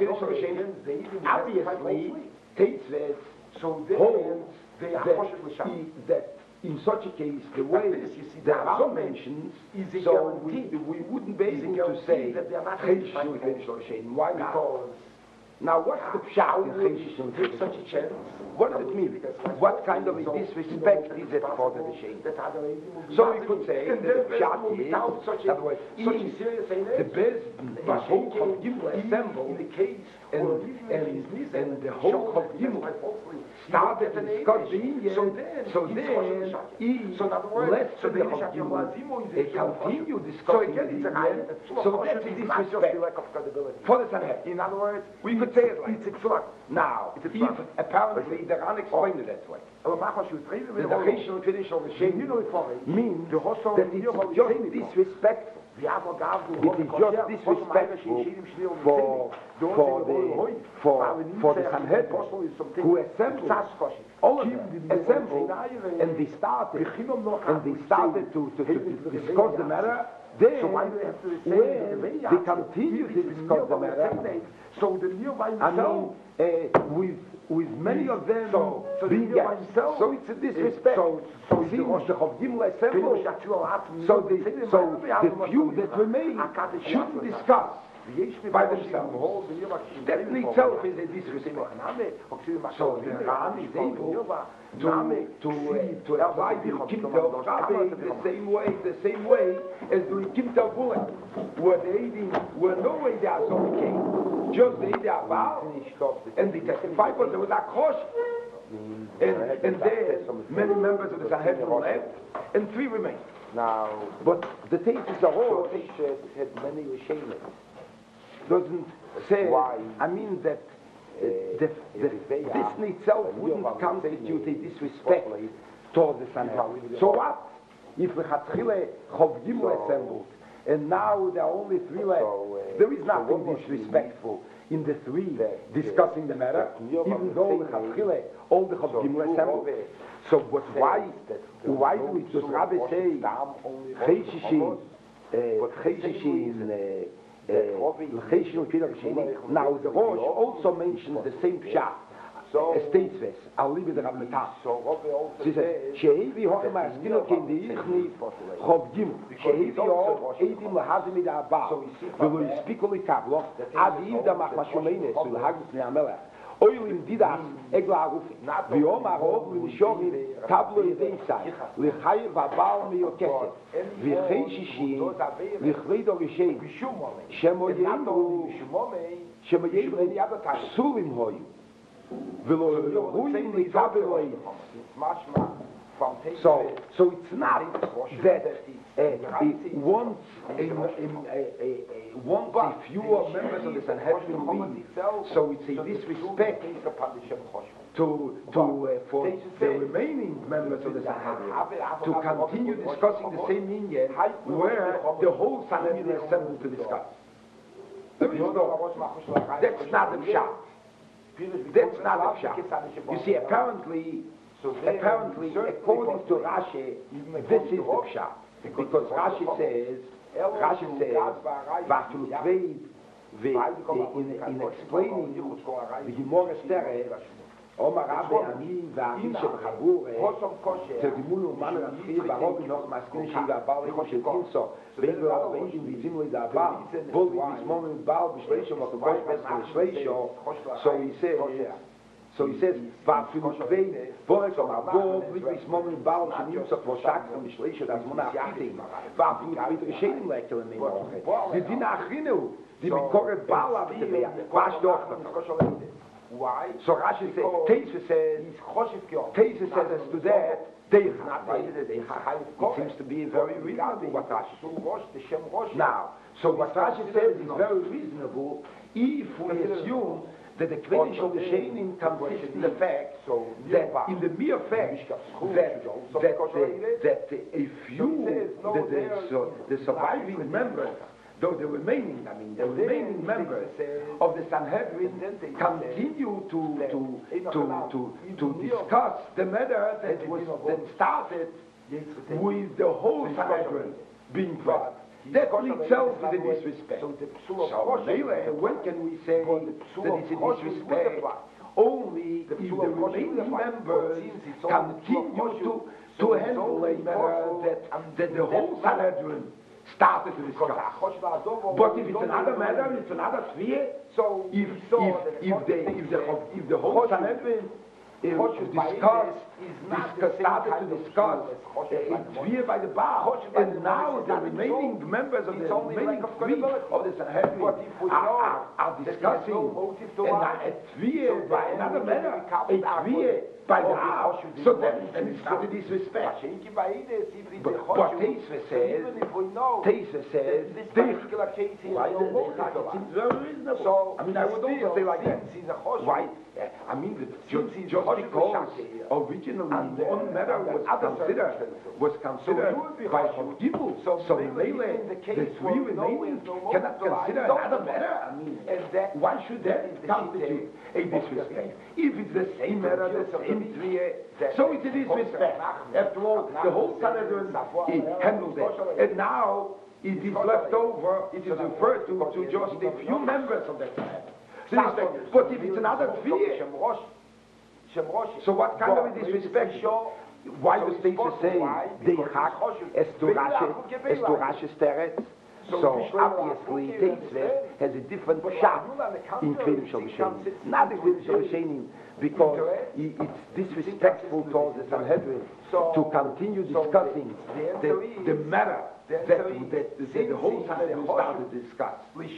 obviously Teitzves holds that, that in such a case, the way the Ram mentions, so we, we wouldn't be able to say why not? Now, what's the pshat in Cheshish and Take such a chance. What does it mean? What kind of a disrespect is it for the Shein? So we could say that the pshat is, that was if the Bezdin and whole Chov Gimel assembled, and, and, and the whole Chov Gimel started to discuss the Indian, so then he left the Chov Gimel and continued discussing the Indian, so that's a disrespect for the Sanhedrin. In other words, We could say it like it's a now, if apparently the Ran explained it that way. Aber mach was du drehen, The Cheshish and traditional Shein you know it for me. means Du hast so that it's just disrespectful. Wir haben gar du It is just disrespectful for, for, the, for, for the Sanhedrin who assembled, all of them assembled, and they started, and they started to, to, to, to discuss the matter. Then, when they continue to discuss the matter, so the new by I mean, uh, with with many of them so, so being the yes. So it's a disrespect. So, so See, the the Chov Gimel assembled. So So the so the few that remain shouldn't discuss by themselves. That in itself is a disrespect. So the Ran is able to to uh, to apply the Kimtel Rabbe the same way, the same way as the Kimtel Bullet, where the Eidim were no way they are so came, just the Eidim Abal, and they testified, but there was a caution. And, and then many members of the Sanhedrin left, and three remained. Now, But the thesis are all Cheshish had many Rishonim. doesn't say. Why? I mean that uh, the, the, this in itself wouldn't constitute a disrespect toward the Sanhedrin. So what if we had Chile Chov Gimel assembled, and now there are only three left? So, uh, There is nothing so what disrespectful in the three that, discussing the matter, that even though the Chile, all the Chov So Gimel you assembled. Rabbi So, but why? that Why no do we does Isur Rabbi was say Dam only Cheshishin, But Cheshishin, that Rabbi- Cheshishin Kiddush? Now the Rosh also mentions the same pshat. So- States this. I'll leave it at the So Rabbi also She said, says "Shehevi hochem askino ken diichni chov gimel. Shehevi ho edim lahazim id abal. V'lo yispiku likablo ad yivda mach mashumeines v'lahagis ne'amelech. Oilim didas egla arufi. V'yom arov l'mishorim tablo yideisai. L'chayev abal miyokeset. V'chei shishin l'chveido rishein. Shemo yemru Shemo yemru psulim hoyu. V'lo ruim likabeloi. So, so it's not that uh, it once a, a, a, a, once a fewer members of the Sanhedrin leave, so it's a disrespect to to uh, for the remaining members of the Sanhedrin to continue discussing the same Indian where the whole Sanhedrin is assembled to discuss. There is no, that's not the pshat. That's not the pshat. You see, apparently. Apparently, according to Rashi, this is the pshat. Because Rashi says, Rashi says, Vachlu Tveit, in, in explaining the Gemara Stere, Omar Rabbe Ani, Va'ani Shebchabur, Tergimulu Man Rafir, Barobi Noch Maskin Shiva Baal, Ego Shel Kinso, Beidlo Arbeidim Vizimli Da'aba, Boli Vizmon Baal, Bishleisho, Motobosh Pesach Bishleisho. So he says, So he says, "Va'afilu tvei, bo'ekom abo, b'lis momin ba'al sheniusach v'shak v'mishleisha d'azmona achitim, va'afilu tvei d'rishenim le'ekel emein ochet. The din achinu, the mikoret ba'al avitevea, v'ash dochter." Why? So Rashi says, Teisa says, Teisa says as to that, they not it seems to be very reasonable what Rashi says. Now, so what Rashi says is very reasonable if we assume that the Kiddush of the Shenim consists in the fact that, in the mere fact that, that, the, that a few, that the, so, the surviving members, though the remaining, I mean, the remaining members of the Sanhedrin continue to, to, to, to, to discuss the matter that was, that started with the whole Sanhedrin being present. That in itself is a disrespect. So, when can we say that it's a disrespect? Only if the remaining members continue to, to handle a matter that, that the whole Sanhedrin started to Because discuss. Choshev Adov, But if it's another matter, it's another sphere. So If we saw if that if the if the if the whole Choshev- Sanhedrin uh, Choshev discuss is not the discuss same started kind to of discuss view as Choshev by the uh, sphere by the bar, Choshev by the and now Moshe is the not remaining true. members of It's the only remaining lack of three credibility. of the Sanhedrin But if we are, know are, are that he has discussing no motive to and lie, a sphere so by then another we matter, can count a our sphere by the of the hour. Choshev So in then, one then it's not a true. disrespect. Mashenki Ba'ide, if we But, the but Choshev- Teisva so says, even if we know Teisva says, that this they- particular case he why has they, no they, motive to it lie. seems very reasonable. So, I mean, I would also still, say like that. since he's a Choshev, Why? Yeah, I mean, the, just, Since he's just Choshev because Shakir, originally and, uh, one matter and was other considered circumstances. was considered you would be by Choshev. Gimel. So So maybe Mele, in the case the three where no remaining one- no cannot one consider don't another know. matter. I mean, And that why should that that is the constitute a shite of the disrespect? faith. If it's the same matter, the Of the same faith. three, That- so it's a disrespect. After all, the whole Sanhedrin he handled it, and now it is left over. It is referred to to just a few members of that Sanhedrin. Disrespect. But if it's another three, so what kind of a disrespect? Why does Teisva say they hak es to Rashi es to Rashi's teretz? So obviously Teisva has a different shot in Kvedim Shel Mishenim. Not in Kvedim Shel Mishenim, because i- it's disrespectful towards the Sanhedrin to continue discussing the, the matter that, that, that, that the whole Sanhedrin started to discuss.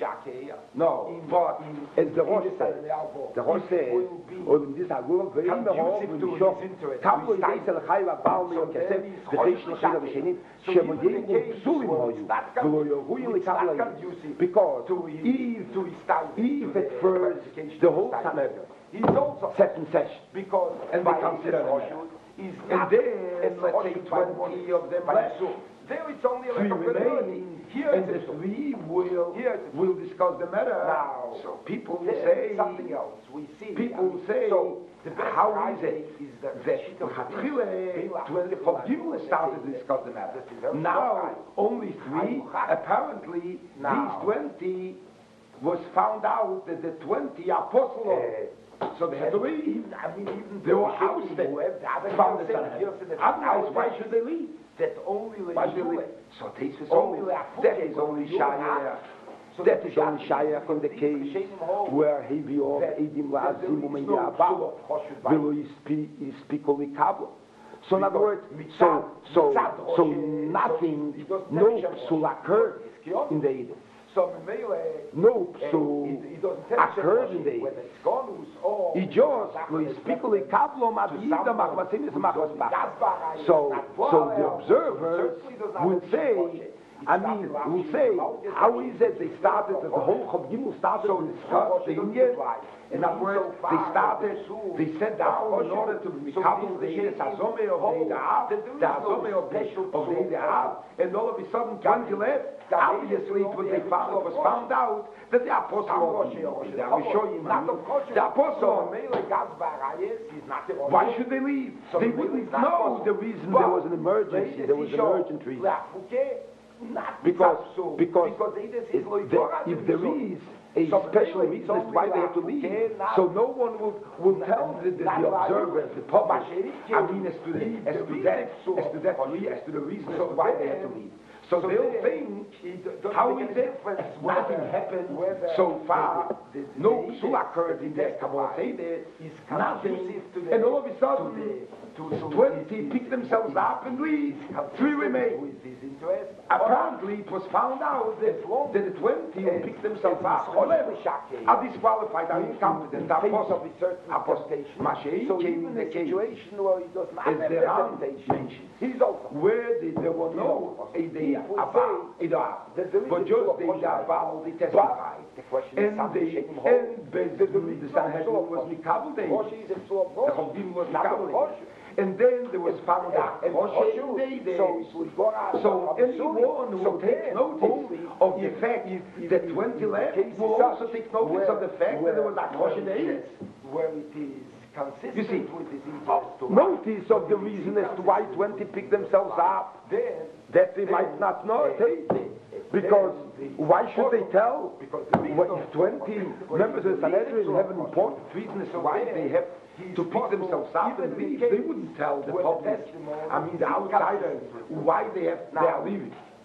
No, but as the Rosh says, the Rosh says, or in this Agul, very Merov, when you show, Kablo Yidei Sel Chai V'Abal Me'Yom Kesef, V'Teish L'Chira V'Shenim, Shemo Yehu Psulim Hoyu, V'Lo Yohuyu L'Kabla Yidei. Because if, if at first the whole Sanhedrin set in session, because and they consider the matter, and then let's say twenty of them left, there it's only three like a credibility. remain, Here and it's the a three will Here it's a will discuss the matter. Now, So people will There say, is something else. We see. people will say, So, the best how is Friday it is the that sheet of Hatchile, Bila, when the Bila, Gimel started to discuss the matter, This is very now right. only three, Ayuchak. apparently Now. these twenty was found out that the twenty apostles, Uh, so they had to leave. I mean, even They were the housed Sheikhs there, who have the other found the Yosef, Sanhedrin. Yosef, Otherwise, why Yosef, should they leave? that only Why should they Leibule. leave? So this is Only only, Leibule, that is only you and I. Shaya. So That the is only Shach- Shaya in the these case Rishonim hold where he be of that- Edim that there La'azim is Umen no Ya'abal, psul of Choshev Velo Bayis. Yispiko Mikablo. So in other Because words, mitzad- so, so, mitzad so Rosh- nothing, so it doesn't no tell Shem psul Rosh. occurred It's Kiyom. in the Eden. So Mimele, No eh, psul it- it doesn't tell Shem occurred Rosh in the Eden. whether it's Gonus or- He just, Lo Yispiko Mikablo Madhida Machmasim Machmasbach. So, so the observers would say, I mean, will say, how is it they started, the whole Chav Gimel started to discuss the Indian? In other words, they started, they sat down in order to become the Edes Hazome of the Ede'ah, the Hazome of the of the Ede'ah, and all of a sudden twenty left. Obviously, it was, they found, it was found out that the apostle of the Rishonim, the apostle, why should they leave? They wouldn't know the reason there was an emergency, there was an urgent reason. Because, because if there, if there is a special reason as to why they have to leave, so no one will, will tell the, the, the observers, the public, I mean as to, the, as to that, as to that, re- as to the reason as to why they have to leave. So they'll think, how is it nothing happened so far, no psul occurred in their Kabbalah Seder, nothing, and all of a sudden, twenty pick themselves up and leave, three remain. Apparently, it was found out that, that the twenty who picked themselves up are disqualified, are incompetent, are apostle. Mashiach So came even in in the a case situation where he does not as have there are representation, mentioned, he's also. where the, there were no idea about it, but just the idea about they testified. The question And is, they, and basically the Sanhedrin was Mikabel Day. Roshi is a psul of The Rosh. Chavdim was Not Mikabel of Day. Rosh. And then there was found out And Rosh Rosh, Day there. so it was gone out So of anyone who So will take then, notice only of the if- fact if- if- that if- twenty if the left case is will such also take notice where- of the fact that there was a where Rosh it Day. is- Where it is consistent You see, with his uh, interest to notice of the reason as to why twenty picked themselves up, then that they might not know it. Because why should they tell? because the What if twenty members of the Sanhedrin have an important reason as to why they have to pick themselves up and leave? They wouldn't tell the public, I mean the outsiders, why they have they are leaving.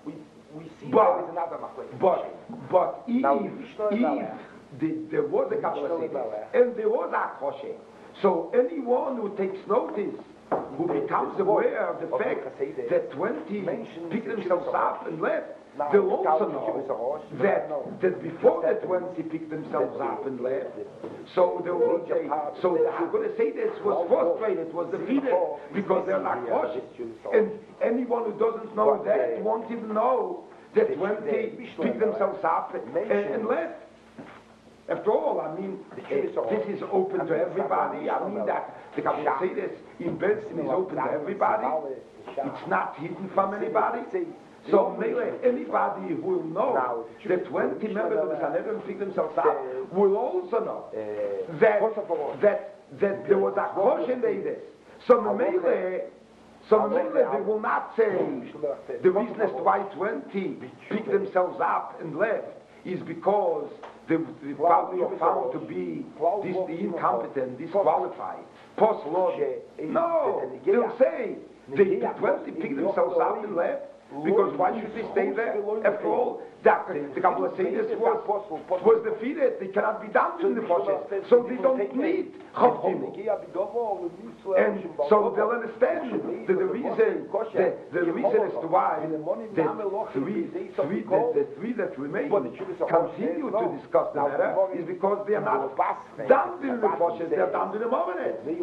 we see But- there is another machlekes. But, but if, Now, the Mishnah is if Malach. the, there was a The Kabbalah Mishnah is Seder, Malach. and there was a Choshe, so anyone who takes notice, who becomes aware of the Of the fact Chassidus, that twenty mentions picked the themselves Kibbutz up and left, Now, they'll the also Kibbutz know Arosh, they that, know. that before the That- twenty picked themselves that- up and left, so they will major say, part so of the the- Haggadah Seder was Well, frustrated, was defeated, before, because they're not yeah, Choshe. this Jew saw. And anyone who doesn't know But that the- won't even know that the- twenty the Mishnah picked themselves up and, mentions- and left. After all, I mean, The uh, Jewish are- this is open I to mean, everybody. I Mishnah mean Mel- that the Kabbalah Seder in Belsen is open to everybody. It's not hidden from anybody. So Mele, anybody who will know Now, that twenty members of the Sanhedrin picked themselves up Uh, will also know Uh, that first of all, that that there was a caution in this. So Mele, so Mele, they will not say the reason as to why twenty picked themselves up and left is because they, they probably are found to be dis, incompetent, disqualified, post law. No, they'll say they, the twenty picked themselves up and left. Because why should they stay there? After all, that, the Kabbalah Seder was, was defeated. They cannot be done in the process. So they don't need Chavdim. And so they'll understand that the reason, the, the reason as to why the three, three, the, the three that remain continue to discuss the matter is because they are not done in the process, they are done in the moment.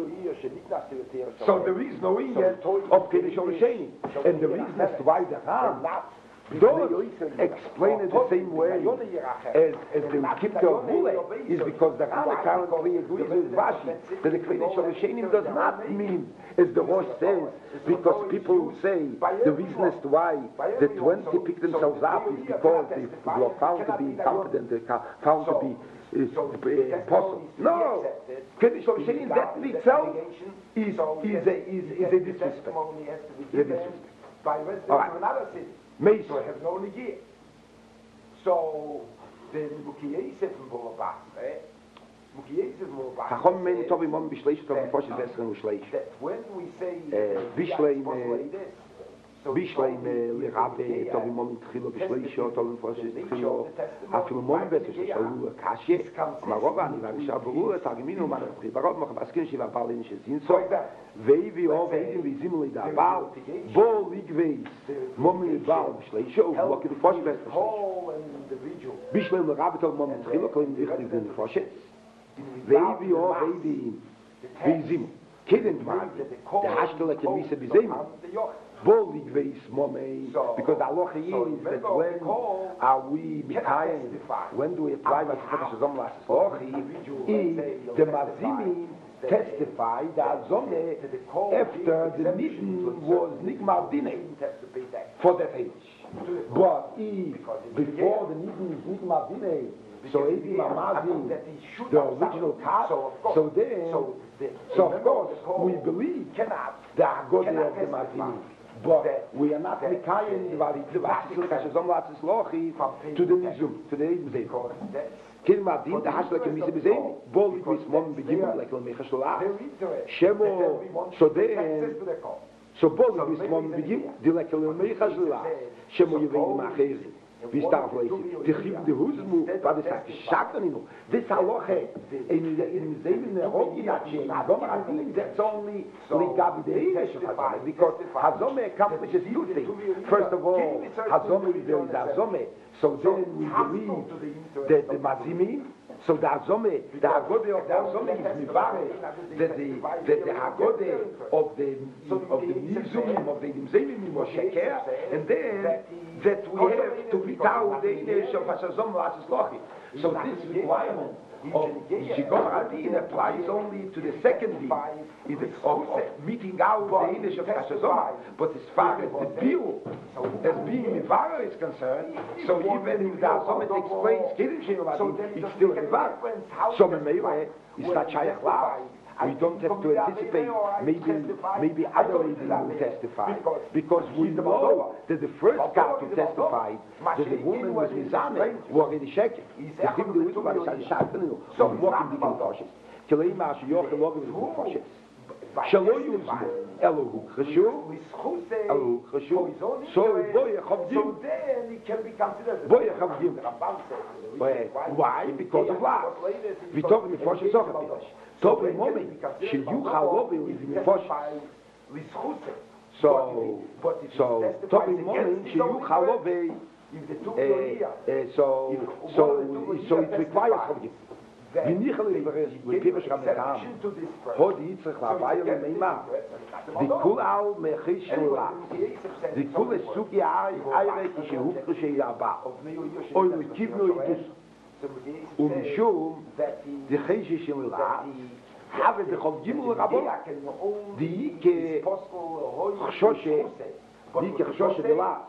So there is no inyan of Kiddush Olasheni. And the reason as to why the Ram don't explain it the same way as, as the Kippur Vule is because the Ram currently agrees with Rashi that the Kiddush Olasheni does not mean, as the Rosh says, because people who say the reason as to why the twenty pick themselves up is because they were found to be incompetent, they are found to be is uh, possible. No, Kiddush Olasheni that in itself is is a is, is a disrespect. Is a disrespect. By residents All right. of another city. Mason. So it has no negia. So the Mukiyesef from Boulevard, eh? Mukiyesef from Boulevard. Chacham men tovim mom bishleish tovim poshes esren ushleish. That when we say Eh, Bishleim, uh, eh, Bishleim lerabe tovim mom tchilo bishleish tovim poshes tchilo afilo mom betes shalu kashe marova ani vagisha buru tagminu man barov mach baskin shiva balin shezin so veivi o veivi vizim le bal bo ligveis mom le bal bishleish o lo kid poshes the whole individual. Bishleim lerabe tovim mom tchilo kolim dichtiv in poshes veivi o veivi vizim kidden man the hashtel ke misa bizem Bolig veis momei, because the halacha is that when are we mikayim, when do we apply what the Shazam last lochi, is the mazimim testify that Azome after the Nidden was Nigmar Dinei for that age. But if before the Nidden is Nigmar Dinei, so Ebi Mamazim, the original cat, so then, so of course we believe the Haggadah of the Mazimim. But we are not Mikayim the to the Nizum, to the Nizum. Kilma din the hashla ke mise bezem bol with mom begim like le mechashla shemo so then so bol with mom begim di like le mechashla shemo yevei macher wie staat lees de gib de huzmu wat is dat shaken no this haloche in in zeven roki na che gom adin that's only we gabi de testify because hazome accomplishes two things first of all hazome is there is hazome so then we believe that the mazimi so the hazome the hagode of the hazome is mivare that the that the hagode of the of the nizumim of the nizumim was sheker and then that we have to without the English of Hashazom Laslochi. So this requirement of Shigom Adin applies only to the second deed of, of meeting out the English of Hashazom. But as far as the bill as being Mivara is concerned, so even if the Azomet explains Kiddush Adin, it's still Mivara. So Memeire is not Shayach Lav. We don't have to anticipate maybe maybe other ladies will testify because we know that the first guy who testified that the woman was Mizane who already shaken. The thing the wisdom was shaken. So walking the cautious. Kilei mas yoch logim cautious. Shalo yuzmo. Elohu Khashu, Elohu Khashu, so boy Chavdim. So then it can be considered. Boy Chavdim. Why? Because of love. We talk in the first Zohar. So the moment should you Halovi is in the first. So, so talk in the moment should you Halovi. So, so, so it requires Chavdim. With Pirush Ramekam, Hod Yitzchak Lavayel Meima, the Kul Al Mechish Ula, the Kul Esuki Ayre Kishehu Kushe Yaba, Oy Kivno Yidus, Umishum, the Chish Ula, have the Chavdim Rabon, the Ike Chshoshe, the Ike Chshoshe de la,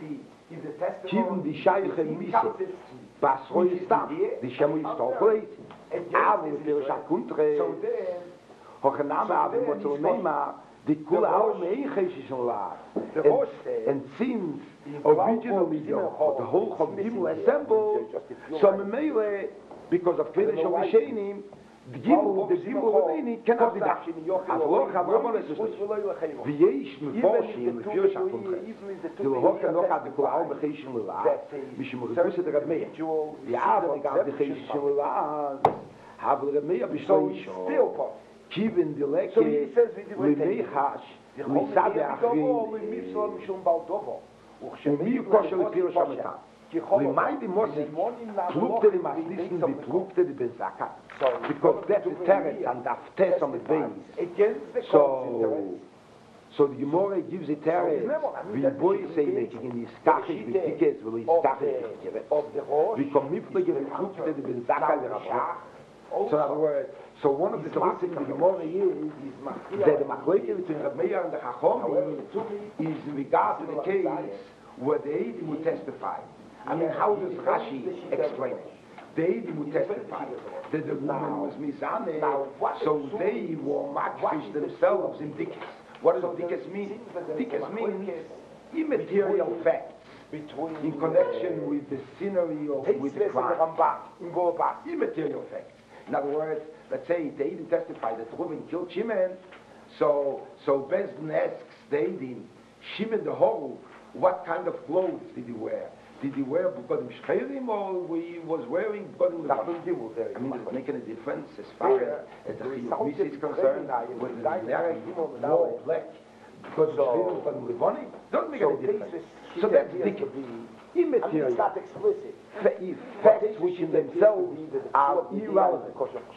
Kivn the Shaykh Mise, Basroy Stam, the Shemu Yistoklet, Ave Pirush HaKuntre, Hochaname Ave Motzolmeima, the Kula Al Meichesh Ula, and since originally the whole Chavdim assembled, so Memele, because of Pirush HaVishenim, the Gimel, the Gimel Raveni cannot be that. As long as Rabban is not. V'yesh meforshim Pirush HaKuntre, the Hocha noch ad the Kula Al Meichesh Ula, Mishum Refuset Rab Meir, the Ave gab the Chesh Ula, have the Meir B'Shloisho, Kivin the Leke, L'Meichash, L'Sabe Achri, Umi Kosher L'Pirush HaMetam. Remind him Moshe, Plukte the Maslissen, the Plukte the Bezaka, because that's the terrace and the test on the base. So, so the Gemara gives a terrace. We boy say that you can iskachish the tickets, will iskachish. We come Mifle give a Plukte the Bezaka, the Rabba. So in other words, so one of the things in the Gemara is that the Machlekes between Rab Meir and the Chacham is in regard to the case where the Eidim would testify. I mean, how does Rashi explain it? The Eidim would testify that the woman was Mizaneh, so they were makfish themselves in Dikkas. What does Dikkas mean? Dikkas means immaterial facts in connection with the scenery of with the crime. Immaterial facts. In other words, let's say the Eidim testify that Reuven killed Shimon, so so Bezdin asks the Eidim, Shimon the whole, what kind of clothes did he wear? Did he wear Bukadim Shcherim or he was wearing Bukadim Levanim? I mean, it's making a difference as far as the Chiyuv is concerned, whether the Derek wore black because of Bukadim Levanim, doesn't make any difference. So that's different. Immaterial. It's not explicit. Facts which in themselves are irrelevant.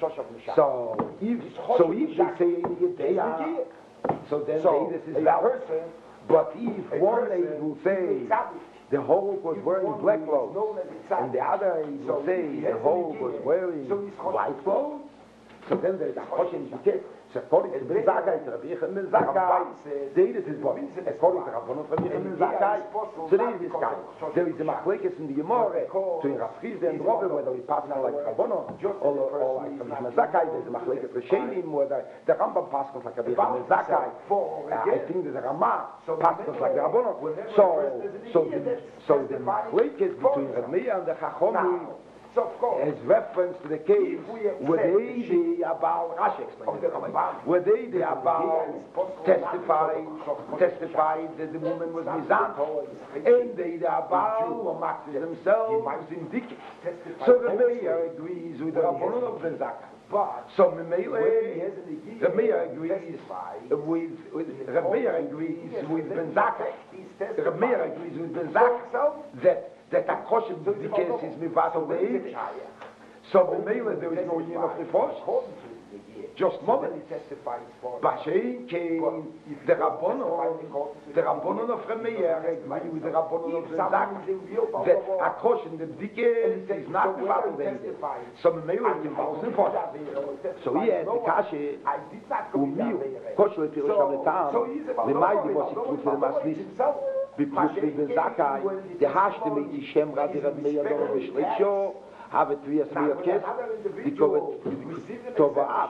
So if, so if they say they are, so then so this is valid. But if one lady will say the whole was wearing black clothes, and the other will say the whole was wearing white clothes, so then there is a question in the so according to the Zakai, Rabbi Yechon Zakai, there is his body. According to Rabbanot Rabbi Yechon Zakai, so there is this guy. There is a machlekes in the Gemara between Rav Chizda and Rabbi, whether we pass on like Rabbanot or like Rabbi Yechon Zakai. There's a machlekes Rishenim, whether the Rambam passes like Rabbi Yechon Zakai. I think there's a Ramah passes like Rabbanot. So, so the so the machlekes between Rabbi Meir and the Chachomim as reference to the case where they the about Rashi explained it, where they the about testified testified that the woman was Mizan, and they the about were marked themselves in Dikkas. So the Meir agrees with the Rabbanon of the Zaka. So Memele, the Meir agrees with, with the Meir agrees with Ben Zakkai. The Meir agrees with Ben Zakkai that that a kosher the case is mivato the so the Meir there is no yin of refosh. Just moment. Bashein came the Rabbanon, the Rabbanon of Reb Meir agree with the Rabbanon of Zak that a kosher the case is not mivato the so the Meir is involved in refosh. So he had the kashe umiu kosher pirush haletam lemaydi was it with the maslis. Beplus with Zakai, the Hashte mit die Shemra der Reb Meir dort beschlecht, habe tu es mir kes, die kommt Tova ab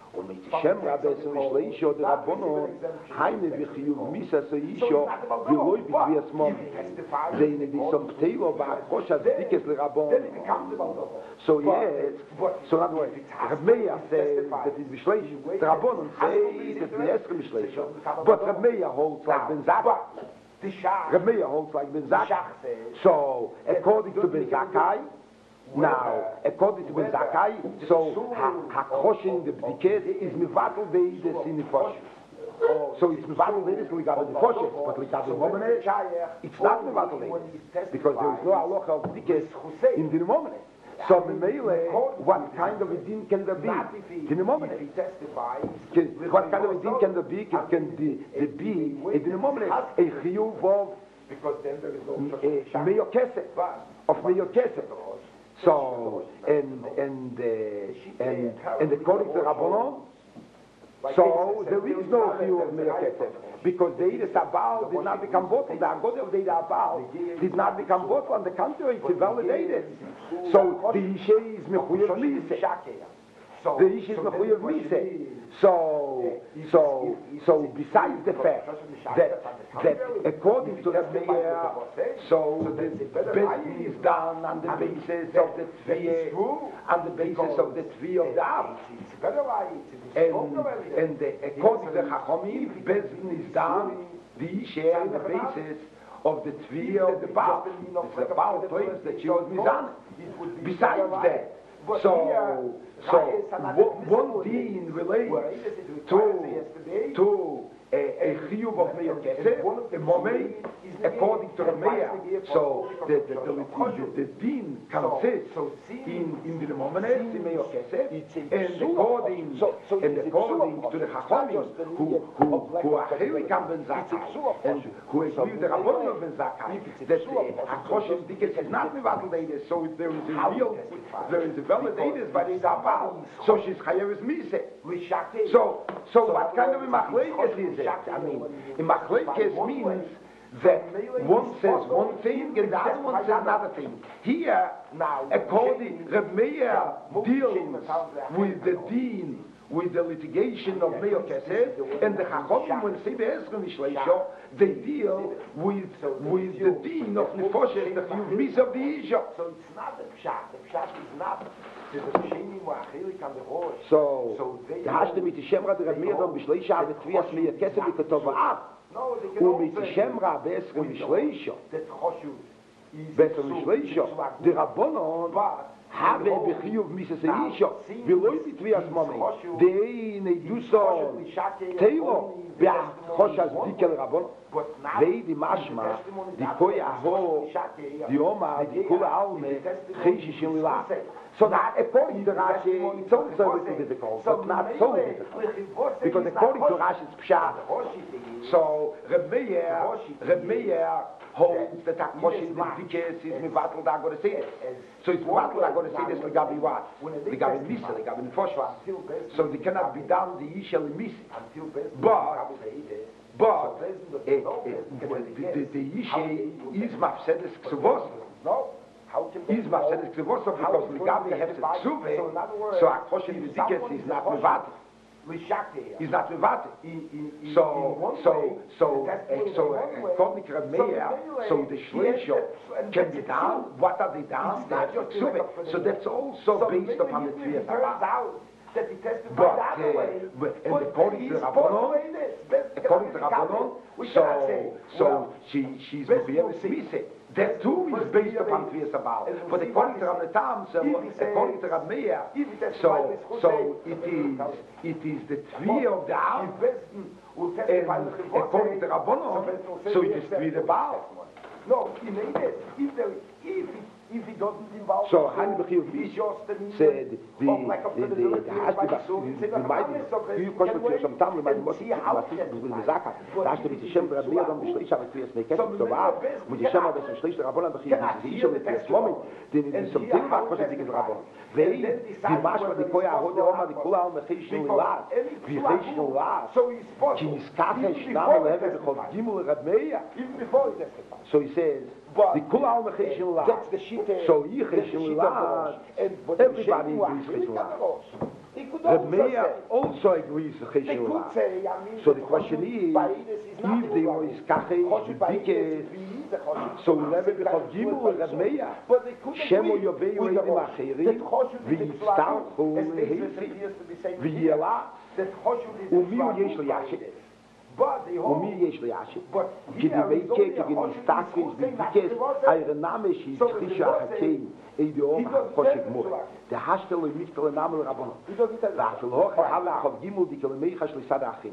Und mit Shem Rabbe so Shleisho der Rabbonon, Heine Vichiyuv Misa so Isho, wie Loi Bikvias Mom, Zeine die Sompteo war Koshas Dikes le Rabbon. So yes, so in other words, Reb Meir says that it's Shleisho, the Rabbonon say that the Esrim Shleisho, but Reb Meir holds like Ben Zakkai. Reb Meir holds like Ben Zakkai. So according to Ben Zakkai, now, according to Ben Zakkai, so Hakoshin the Bdikes is Mivatel Deides in the Fosh. So it's Mivatel Deides Ligab the Foshes, but Ligab the Momene, it's not Mivatel Deides, because there is no halacha of Bdikes in the Momene. So Memele, what kind of a din can there be? In the Momene. What kind of a din can there be? Can the be in the Momene a chiyuv of Meir Kesef, of Meir Kesef. So, and, and, uh, and, and according to Rabbanon, so there is no view of Meir Kesef, because the Eides Abal did not become bottle, the Agodah of the Eides Abal did not become bottle, on the contrary, to validate it. So, the Ishe is Mechuyev Mise. The Ishe is Mechuyev Mise. So, so, so besides the fact that, that according to the Meir, so the Bezdin is done on the basis of the Tviyah, on the basis of the Tviyah of the Av. And, and the, according to the Chachamim, Bezdin is done, the Ishe on the basis of the Tviyah of the Baal. It's the Baal claims that she was Mizan. Besides that, so, so one din relates to, to a, a chiyuv of Meir Kesef, a momei, according to the Meir. So the, the, the, the, the din consists in, in the momenes, in Meir Kesef, and according, and according to the Chachamim, who, who, who are Helikam Ben Zakkai, and who agree with the Rabbonim Ben Zakkai, that Hakoshem Dikes is not Mevatel Deides, so there is a real, there is a valid Deides by the Zabal, so she's Chayev Mise. So, so what kind of a Machlekes is it? I mean, a Machlekes means that one says one thing and the other one says another thing. Here, according to Reb Meir deals with the deen, with the litigation of Meir Kesef, and the Chachamim, when they say the Esrim Shleisho, they deal with with the deen of Nefoshes, the Chiyuv Mis of the Isha. So it's not the Pshat. The Pshat is not the Pshinim or Achilik on the Rosh. So, the Hashtem mit Shemra der Reb Meir dom Bishleisha have Tviyas Meir Kesef v'Ketov Av. Und mit Shemra be'Esrim Shleisho, be'Esrim Shleisho, the Rabbonon have bechiyuv misas Isha, v'loi b'Tviyas Momei, de'ei neiduson teilo be'choshas dikel Rabbonon. Vei di mashma, di koi aho, di oma, di kula alme, cheshishim lila. So that according to Rashi, it's also a little difficult, but not so difficult. Because according to Rashi, it's Pshat. So Reb Meir, Reb Meir holds that Hakoshin Dikes is Mivatel da Agodah Seides. So it's Mivatel da Agodah Seides Legabi what? Legabi Misa, Legabi Nefoshva. So they cannot be done the Isha Misa. But But uh, uh, the, the, the Ishe is Mafsedes Ksuvos. No. Is Mafsedes Ksuvos because Ligabi has a Ksuve, so Akoshen Dikes is not Mevatel. He's not Mevatel. So, so, so, uh, so, according to Reb Meir, so the Shleisho can be done. What are they done? They have Ksuve. So that's also based upon the Tviyas Abal. That he testified but, that uh, way. But, and according to Rabbanon, according to Rabbanon, so, so she, she's Mechuyeves Mise. That too is based upon Tviyas Abal. But according to Rabbi Tam, so according to Reb Meir, so, so it is, it is the Tviyah of the Av, and according to Rabbanon, so it is Tviyas Abal. No, he made it. If there, if it, if he doesn't involve so Han Bechiyuv said the the the the Hashti the mighty you question for some time my most with the Zakah that's the Shem Rabbi Adam Bishleisha with Tviyas Mekes so war mit die Shem das Bishleisha Rabbanon Bechiyuv die schon mit das Moment den in some Thema was die Rabbanon weil die Mashma die Koya Hode Oma die Kula und Mechish Lila wie Mechish Lila so he's supposed ki Niskata Shnam Leve Bechol Gimel Reb Meir even before he testified. So he says the Kula and Mechish Lila so Yichish Lila everybody agrees with Lila He could Reb also Meir say, also agrees with they Cheshire could Ula. say, I mean, So that the question Choshev is, Ba'idus is not if they Ula. was kache, Choshev Ba'idus bike, is the Choshev. so never b'chav gimel Reb Meir, But they could Shemo agree Yovei with the Reidim Rosh. Acherim, That Choshev is v'yitztarchu as they leheisi, appears to be saying v'yela, that Choshev is ומי יש לו ישב? But the whole ומי יש לו ישב? But כי here is דבקה only a כגן Choshev מסתכס is וביקס, איירה נאמה שהתחישה החכים, אידי אור החושק מורה. דהשתל ומיכתל נאמה לרבנו. he doesn't tell ואפל הוכר הווה חוב גימול דקלמיך שליסד האחים.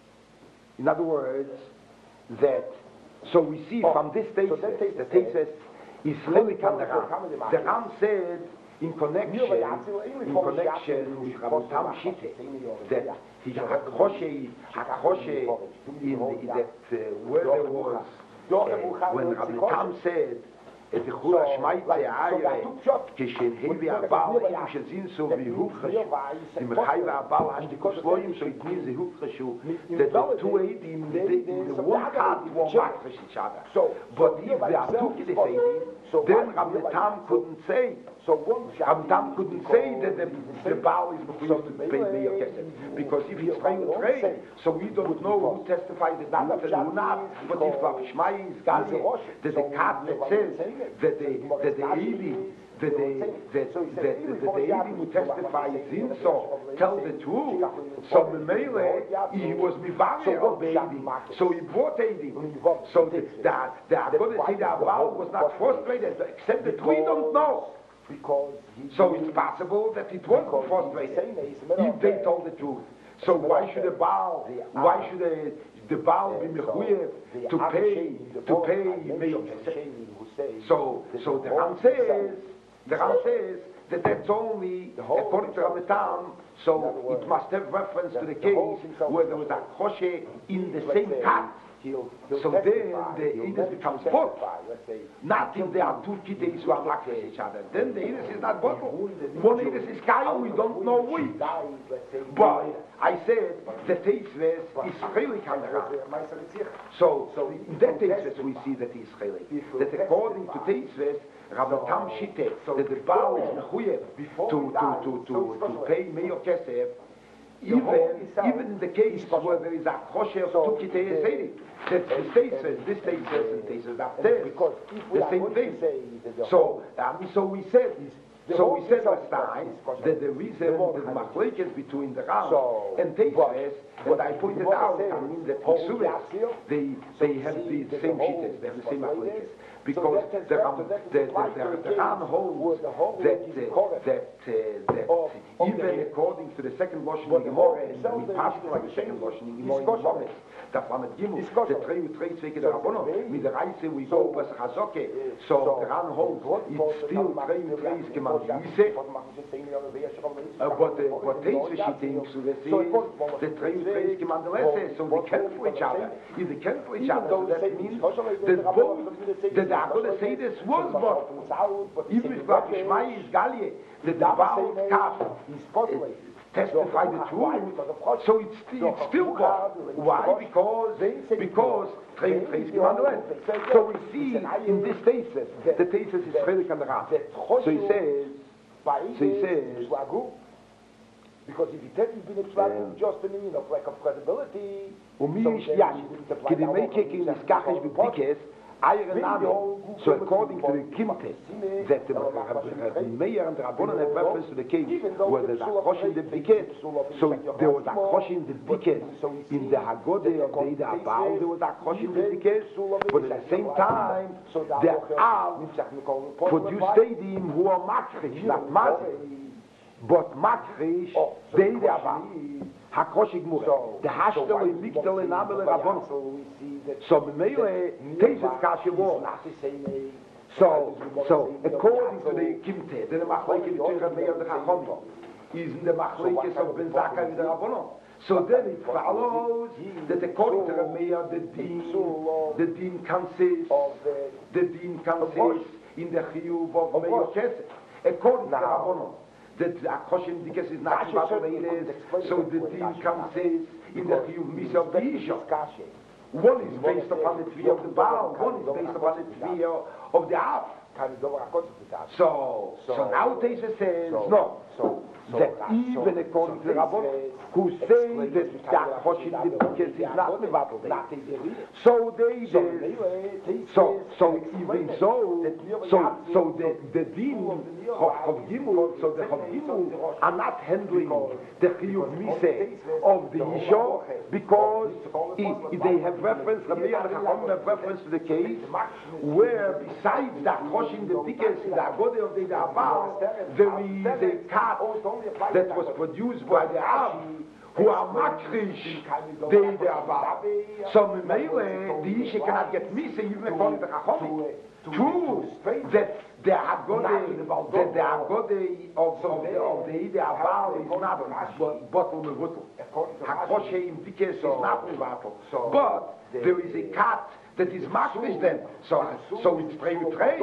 In other words, that, so we see Oh, from this so thesis, that thesis the thesis is chelik on the Ram. The Ram said, in connection, in connection with Rabbi Tam Shite, that he hakoshe, hakoshe, in the, that uh, where there was, uh, when Rabbi Tam said, את איחול השמייצה העירה, כשהביא הבעל אילו שזין סו והוא חשוב, אם חי והבעל השתיקוס לא ימשו יתמי זה הוא חשוב, that the two eidim, the one card were match each other. But if they are two to the eidim, then Rabbi Tam couldn't say, Rabbi Tam couldn't say that the, the Baal is before to pay me your kesef. Because if it's three and three, so we don't know who testified that not and who not. But if Rabbi Shmai is Gali, that the card that says that the that the Eli, that the that that that the Eli who testified in so tell the truth. So Memele, he was mivarer of Eli, so he brought Eli. So the the the going to say that Baal was not frustrated, except that we don't know. Because So it's possible that it wasn't frustrated if they told the truth. So why should the Baal, why should the, the Baal be mechuyev to pay, to pay Meir Kesef? So, so the Ram says, the Ram says that that's only, according to Rabbi Tam, so it must have reference to the case where there was a choshe in the same cut. So then the Edis becomes both. Not if there are two kiddies who are like each other. Then the Edis is not both. One Edis is Kaim, we don't know which. But I said the Teisves is Chelik on the Ram. So in that Teisves we see that he is Chelik. That according to Teisves, Rabbi Tam Shite, that the Baal is Mechuyev to, to, to, to, to pay Meir Kesef, even, even in the case where there is a kosher of two kitei sedi, that the state says, this state says, and this says upstairs, the same thing. So, um, so we said, so we said last time that the reason that the machlekes between the Ram and Teisves, and I pointed out, I mean that Isuris, they they have the same shittas, they have the same machlekes. Because the Ram, the, the, the, the Ram holds that, uh, that, uh, that even according to the second Lashon in Gemara, and we pass like the second Lashon in Gemara, the Flamet Gimel, the Trei Utrei Tzveke the Rabbono, with the Reise we go Bas Chazoke, so the Ram holds, it's still Trei Utrei Gemal Yise, but the what Teisve she thinks, so they say, the Trei Utrei Gemal Lese, so they can for each other. If they can for each other, so that means that both, that they are going to say this was both. Even if Rabbi Shmai is Galie, that the Baal Kaf testify the truth, so it's, it's still both. Why? Because, because Trei Utrei Gemal Lese. So we see in this thesis, the thesis is Chelik on the Ram. So he says, so he says, because if he tells you've been explaining just a meaning of lack of credibility, כי דמי קקין נזכחש בבדיקס, Iron Nami. So according to the Kimte, that the Meir and the Rabbonon have reference to the case where there's a Kosh in the Bikes, so there was a Kosh in the Bikes, in the Hagode of the Ida Abal, there was a Kosh in the Bikes, but at the same time, there are produced Stadim who are Makrish, not Mazi, but Makrish, the Ida Abal. Hakoshik Mure. The Hashtel in Miktel in Amel Rabon. So Mele Tesis Kasha was. So so according to the Kimte, the Machleke between Rabbi and the Chacham is in the Machlekes of Ben Zakkai and the Rabbonon. So then it follows that according to Rabbi the Din the Din consists the Din consists in the Chiyuv of Meir Kesef. According to the Rabbonon. That Akoshin Dikes is not evaporated, so the Din comes in the Chiyuv Misa of the Isha. One is based upon the Tvi of the Baal, one is based upon the Tvi of the Av. So, so now Teisha says, no. that even according to the Rabbon, who say that that Choshen the Dikes is not mevatel. So they did. So so even so, so so the the din of Chav Gimel, so the Chav Gimel are not handling the Chiyuv Mise of the Isha because i- they have reference. Rabbi and Chacham have reference to the case where besides the Choshen the Dikes in the Agode of the Abal, there is a cat that was produced by the Av who are makrish they the Abal. So Memele, the Isha cannot get Mise even according to Chacham. True that the Agode, that the Agode of, of the of the Ide Abal is not bottle mevutel. Hakoshe in Dikes is not mevutel. But there is a cat that is makrish then. So so it's trey trey.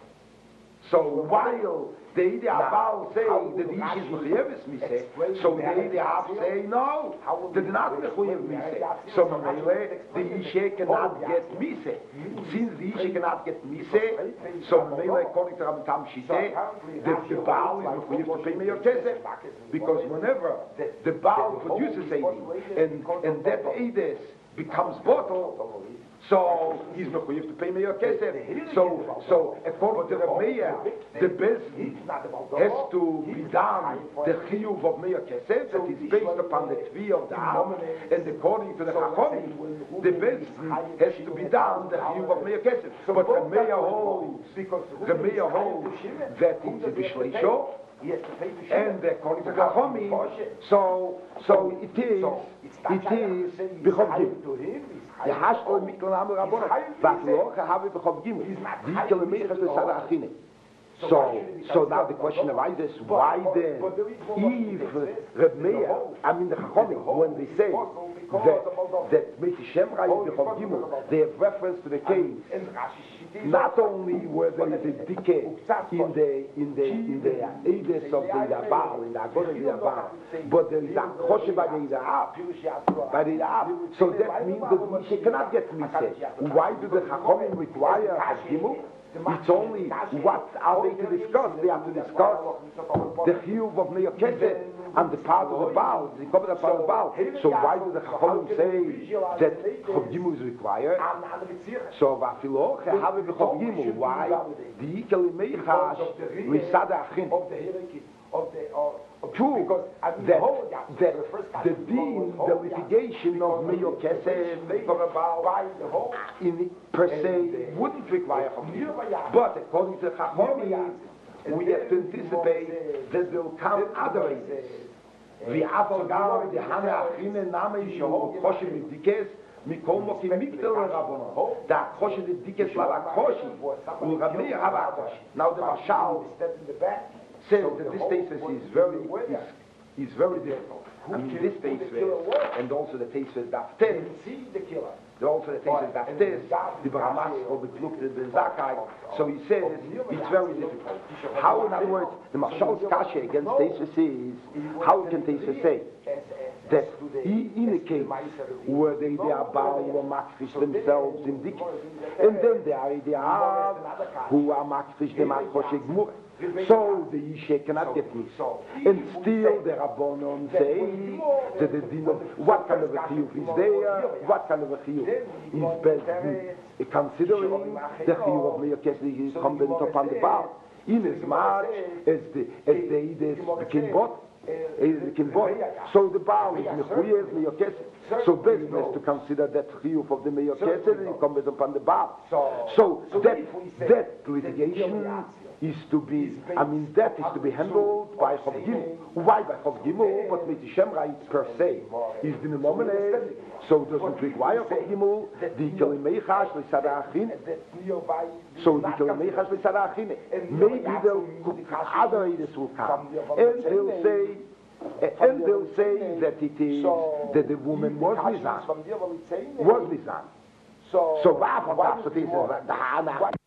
So while the Ide Abal say that the Ish is mechuyeves Mise, so the Ide Ab say no, that not mechuyev Mise. So Memele, the Ishe cannot get Mise. Since the Ishe cannot get Mise, so Memele, according to Rabbi Tam Shiteh, that the Baal is mechuyev to pay Meir Kesef. Because whenever the Baal produces Eidim, and, and that Eides becomes bottle, so he's mechuyev to pay Meir Kesef. So, so according to the Meir, the Bezdin has to be done the chiyuv of Meir Kesef that is based upon the Tvi of the Am, and according to the Chachomim, the Bezdin has to be done the chiyuv of Meir Kesef. But the Meir holds, the Meir holds that it's a Bishleisho, and according to Chachomim, so so it is, it is B'chov Gimel. The Hashkol Mikol Amar Rabbanon. V'Achlocha Havi B'chov Gimel. V'Yikel Meichas L'Sara Achine. So, so now the question arises, why then, if Reb Meir, I mean the Chachomim, when they say that that Meti Shemra is B'chov Gimel, they have reference to the case. Not only were there is a decay in the in the in the Eides of the Baal, in the Agod of the Baal, but there is a Choshe by the Ab, by the Ab. So that means that she cannot get Mise. Why do the Chachomim require a Gimel? It's only what are they to discuss? They have to discuss the chiyuv of Meir Kesef and the part of the Baal, the covenant part of the Baal. So why do the Chachamim say that Chav Gimel is required? So Vafiloch have the Chav Gimel. Why? The Ikel Meichash Risada Achin. True, that, that the deen, the litigation of Meir Kesef for a Baal in per se wouldn't require Chav Gimel. But according to Chachamim, we have to anticipate that there will come other Eides. ואף אגב דהנה אחינה נמי שהוא חושי מדיקס מכל מוקי מגדל רבונו דה חושי דדיקס ללה חושי ולרבי רבה חושי. Now the Mashal says that this thesis is very is, is very difficult. I mean this thesis and also the thesis Daftes, also the thesis Daftes, the Brahmas or the Kluk the Zakai. So he says it's very difficult. How, in other words, the Mashal's kasha against thesis is, how can thesis say that he in a case where they, they are bound or makfish themselves in dik, and then they are they are who are makfish them are koshek mur. So the Yishe cannot get me. And still the Rabbonon say that the din of what kind of a chiyuv is there, what kind of a chiyuv is best, considering the chiyuv of Meir Kesef is incumbent upon the Baal. In as much as the as the Eides became bought, so the Baal is mechuyev Meir Kesef. So best is to consider that chiyuv of the Meir Kesef is incumbent upon the Baal. So that that litigation is to be, I mean, that is to be handled by Chav Gimel. Why by Chav Gimel? But Meti Shemra per se is the nominate, so it doesn't require Chav Gimel. The Ikel Meichash L'Sada Achin. So the Ikel Meichash L'Sada Achin. Maybe they'll other Eides will come, and they'll say. And they'll say that it is that the woman was Mizan. Was Mizan. So, so, so,